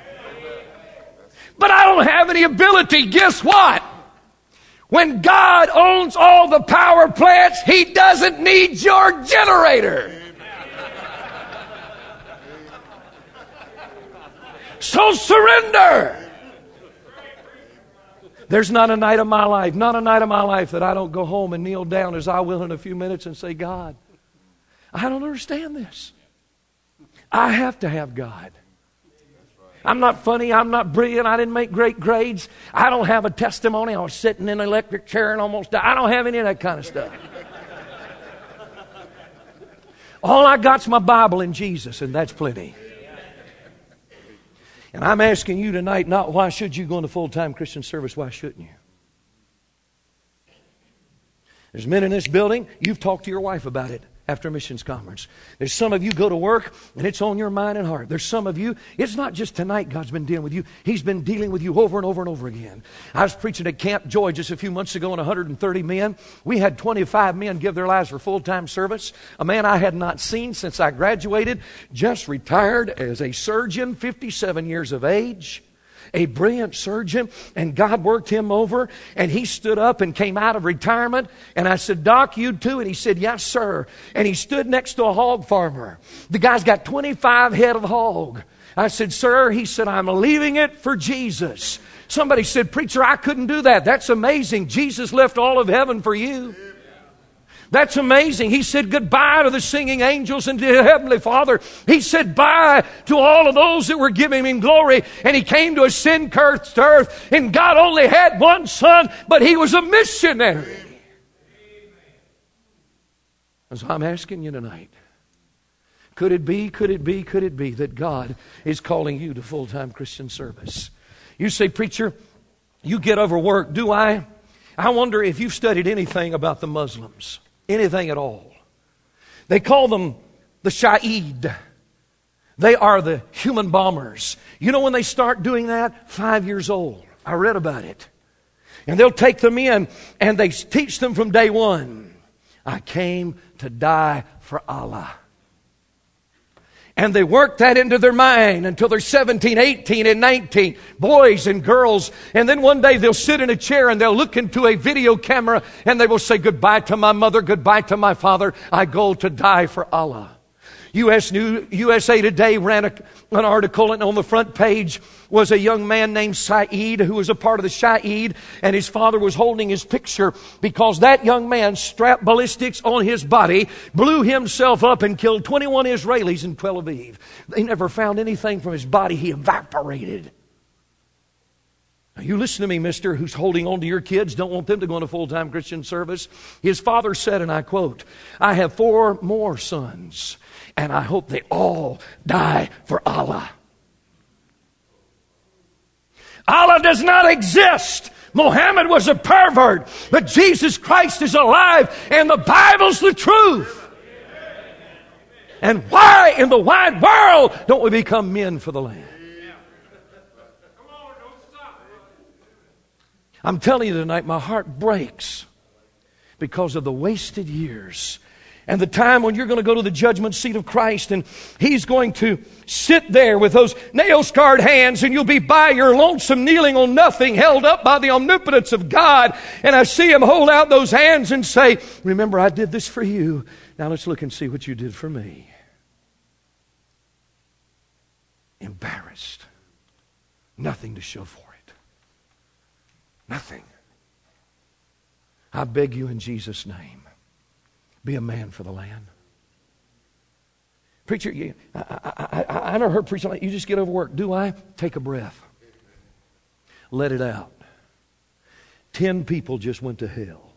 But I don't have any ability. Guess what? When God owns all the power plants, He doesn't need your generator. So surrender. There's not a night of my life that I don't go home and kneel down as I will in a few minutes and say, God, I don't understand this. I have to have God. I'm not funny. I'm not brilliant. I didn't make great grades. I don't have a testimony. I was sitting in an electric chair and almost died. I don't have any of that kind of stuff. All I got's my Bible and Jesus, and that's plenty. And I'm asking you tonight, not why should you go into full-time Christian service, why shouldn't you? There's men in this building, you've talked to your wife about it after a missions conference. There's some of you go to work and it's on your mind and heart. There's some of you, it's not just tonight God's been dealing with you. He's been dealing with you over and over and over again. I was preaching at Camp Joy just a few months ago, and 130 men. We had 25 men give their lives for full-time service. A man I had not seen since I graduated, just retired as a surgeon, 57 years of age. A brilliant surgeon, and God worked him over, and he stood up and came out of retirement, and I said, Doc, you too? And he said, yes, sir. And he stood next to a hog farmer. The guy's got 25 head of hog. I said, sir, he said, I'm leaving it for Jesus. Somebody said, preacher, I couldn't do that. That's amazing. Jesus left all of heaven for you. That's amazing. He said goodbye to the singing angels and to the Heavenly Father. He said bye to all of those that were giving Him glory. And He came to a sin-cursed earth. And God only had one son, but He was a missionary. And so I'm asking you tonight, Could it be that God is calling you to full-time Christian service? You say, preacher, you get overworked. Do I? I wonder if you've studied anything about the Muslims. Anything at all. They call them the Shaheed. They are the human bombers. You know when they start doing that? 5 years old. I read about it. And they'll take them in and they teach them from day one. I came to die for Allah. And they work that into their mind until they're 17, 18, and 19, boys and girls. And then one day they'll sit in a chair and they'll look into a video camera and they will say, goodbye to my mother, goodbye to my father. I go to die for Allah. USA Today ran an article, and on the front page was a young man named Saeed who was a part of the Shaheed, and his father was holding his picture because that young man strapped ballistics on his body, blew himself up, and killed 21 Israelis in Tel Aviv. They never found anything from his body. He evaporated. Now you listen to me, mister, who's holding on to your kids, don't want them to go into full-time Christian service. His father said, and I quote, I have 4 more sons, and I hope they all die for Allah. Allah does not exist. Muhammad was a pervert, but Jesus Christ is alive, and the Bible's the truth. And why in the wide world don't we become men for the land? I'm telling you tonight, my heart breaks because of the wasted years and the time when you're going to go to the judgment seat of Christ and He's going to sit there with those nail-scarred hands and you'll be by your lonesome kneeling on nothing, held up by the omnipotence of God. And I see Him hold out those hands and say, remember, I did this for you. Now let's look and see what you did for me. Embarrassed. Nothing to show for it. Nothing. I beg you in Jesus' name, be a man for the land. Preacher, I never heard preaching like you just get overworked. Do I? Take a breath. Let it out. 10 people just went to hell.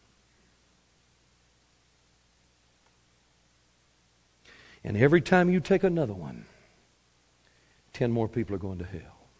And every time you take another one, 10 more people are going to hell.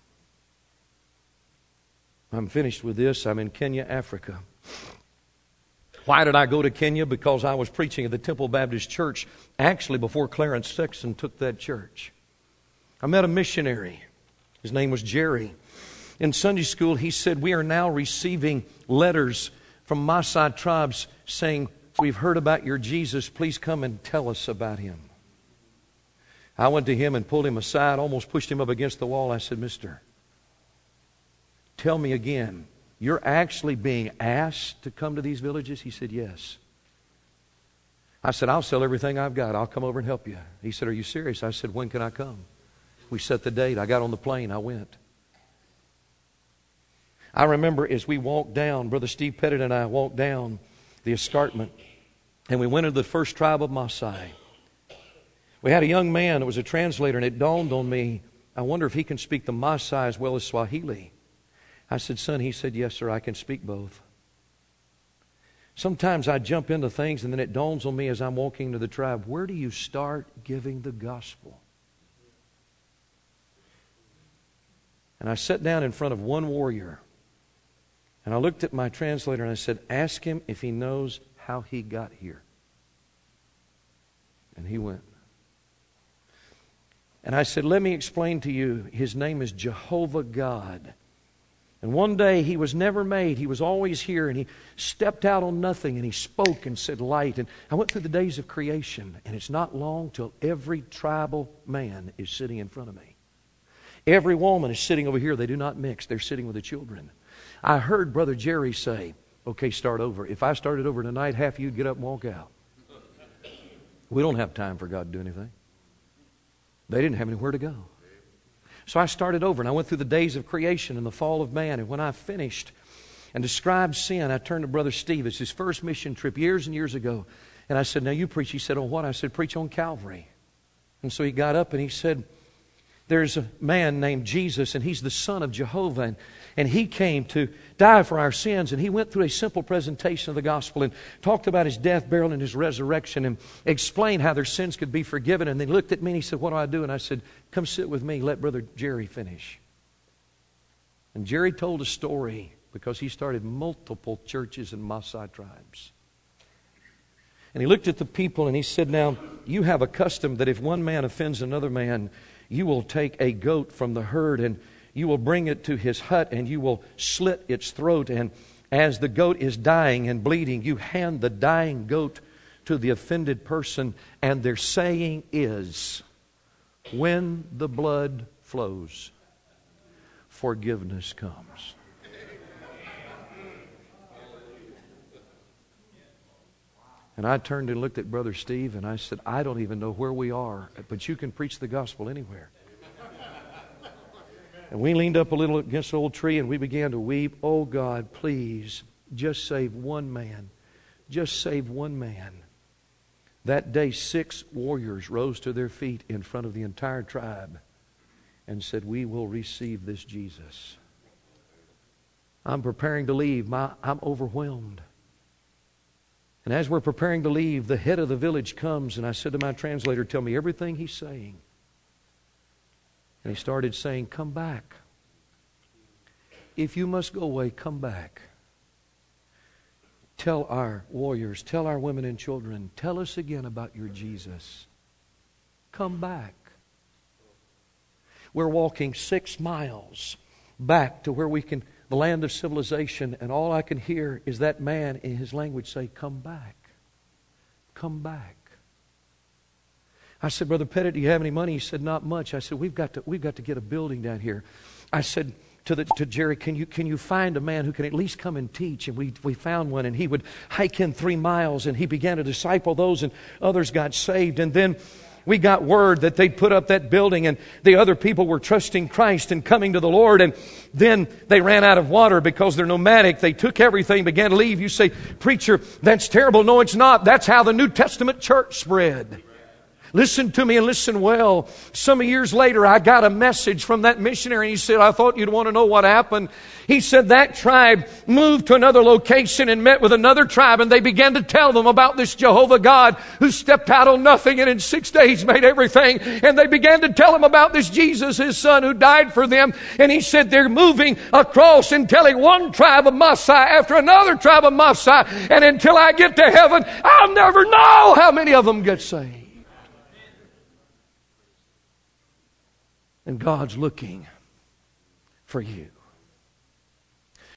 I'm finished with this. I'm in Kenya, Africa. Why did I go to Kenya? Because I was preaching at the Temple Baptist Church, actually before Clarence Sexton took that church. I met a missionary. His name was Jerry. In Sunday school, he said, we are now receiving letters from Maasai tribes saying, we've heard about your Jesus. Please come and tell us about Him. I went to him and pulled him aside, almost pushed him up against the wall. I said, Mister, tell me again, you're actually being asked to come to these villages? He said, yes. I said, I'll sell everything I've got. I'll come over and help you. He said, are you serious? I said, when can I come? We set the date. I got on the plane. I went. I remember as we walked down, Brother Steve Pettit and I walked down the escarpment, and we went into the first tribe of Maasai. We had a young man that was a translator, and it dawned on me, I wonder if he can speak the Maasai as well as Swahili. I said, son, he said, yes, sir, I can speak both. Sometimes I jump into things and then it dawns on me as I'm walking to the tribe, where do you start giving the gospel? And I sat down in front of one warrior and I looked at my translator and I said, ask him if he knows how he got here. And he went. And I said, let me explain to you, his name is Jehovah God. And one day he was never made. He was always here, and he stepped out on nothing, and he spoke and said light. And I went through the days of creation, and it's not long till every tribal man is sitting in front of me. Every woman is sitting over here. They do not mix. They're sitting with the children. I heard Brother Jerry say, okay, start over. If I started over tonight, half of you'd get up and walk out. We don't have time for God to do anything. They didn't have anywhere to go. So I started over, and I went through the days of creation and the fall of man. And when I finished and described sin, I turned to Brother Steve. It's his first mission trip years and years ago. And I said, now you preach. He said, on what? I said, preach on Calvary. And so he got up and he said, There's a man named Jesus, and he's the Son of Jehovah, and he came to die for our sins, and he went through a simple presentation of the gospel and talked about his death, burial, and his resurrection, and explained how their sins could be forgiven. And they looked at me and he said, "What do I do?" And I said, "Come sit with me, let Brother Jerry finish." And Jerry told a story because he started multiple churches in Maasai tribes. And he looked at the people and he said, "Now, you have a custom that if one man offends another man, you will take a goat from the herd and you will bring it to his hut and you will slit its throat. And as the goat is dying and bleeding, you hand the dying goat to the offended person. And their saying is, when the blood flows, forgiveness comes." And I turned and looked at Brother Steve and I said, "I don't even know where we are, but you can preach the gospel anywhere." And we leaned up a little against the old tree and we began to weep. "Oh God, please, just save one man. Just save one man." That day, 6 warriors rose to their feet in front of the entire tribe and said, "We will receive this Jesus." I'm preparing to leave. I'm overwhelmed. And as we're preparing to leave, the head of the village comes, and I said to my translator, "Tell me everything he's saying." And he started saying, "Come back. If you must go away, come back. Tell our warriors, tell our women and children, tell us again about your Jesus. Come back." We're walking 6 miles back to where we can, the land of civilization, and all I can hear is that man in his language say, "Come back. Come back." I said, "Brother Pettit, do you have any money?" He said, "Not much." I said, we've got to get a building down here." I said to Jerry, can you find a man who can at least come and teach? And we found one, and he would hike in 3 miles, and he began to disciple those, and others got saved. And then we got word that they'd put up that building and the other people were trusting Christ and coming to the Lord. And then they ran out of water because they're nomadic. They took everything, began to leave. You say, "Preacher, that's terrible." No, it's not. That's how the New Testament church spread. Listen to me and listen well. Some years later, I got a message from that missionary. He said, "I thought you'd want to know what happened." He said that tribe moved to another location and met with another tribe, and they began to tell them about this Jehovah God who stepped out on nothing and in 6 days made everything. And they began to tell him about this Jesus, his son, who died for them. And he said they're moving across and telling one tribe of Maasai after another tribe of Maasai. And until I get to heaven, I'll never know how many of them get saved. And God's looking for you.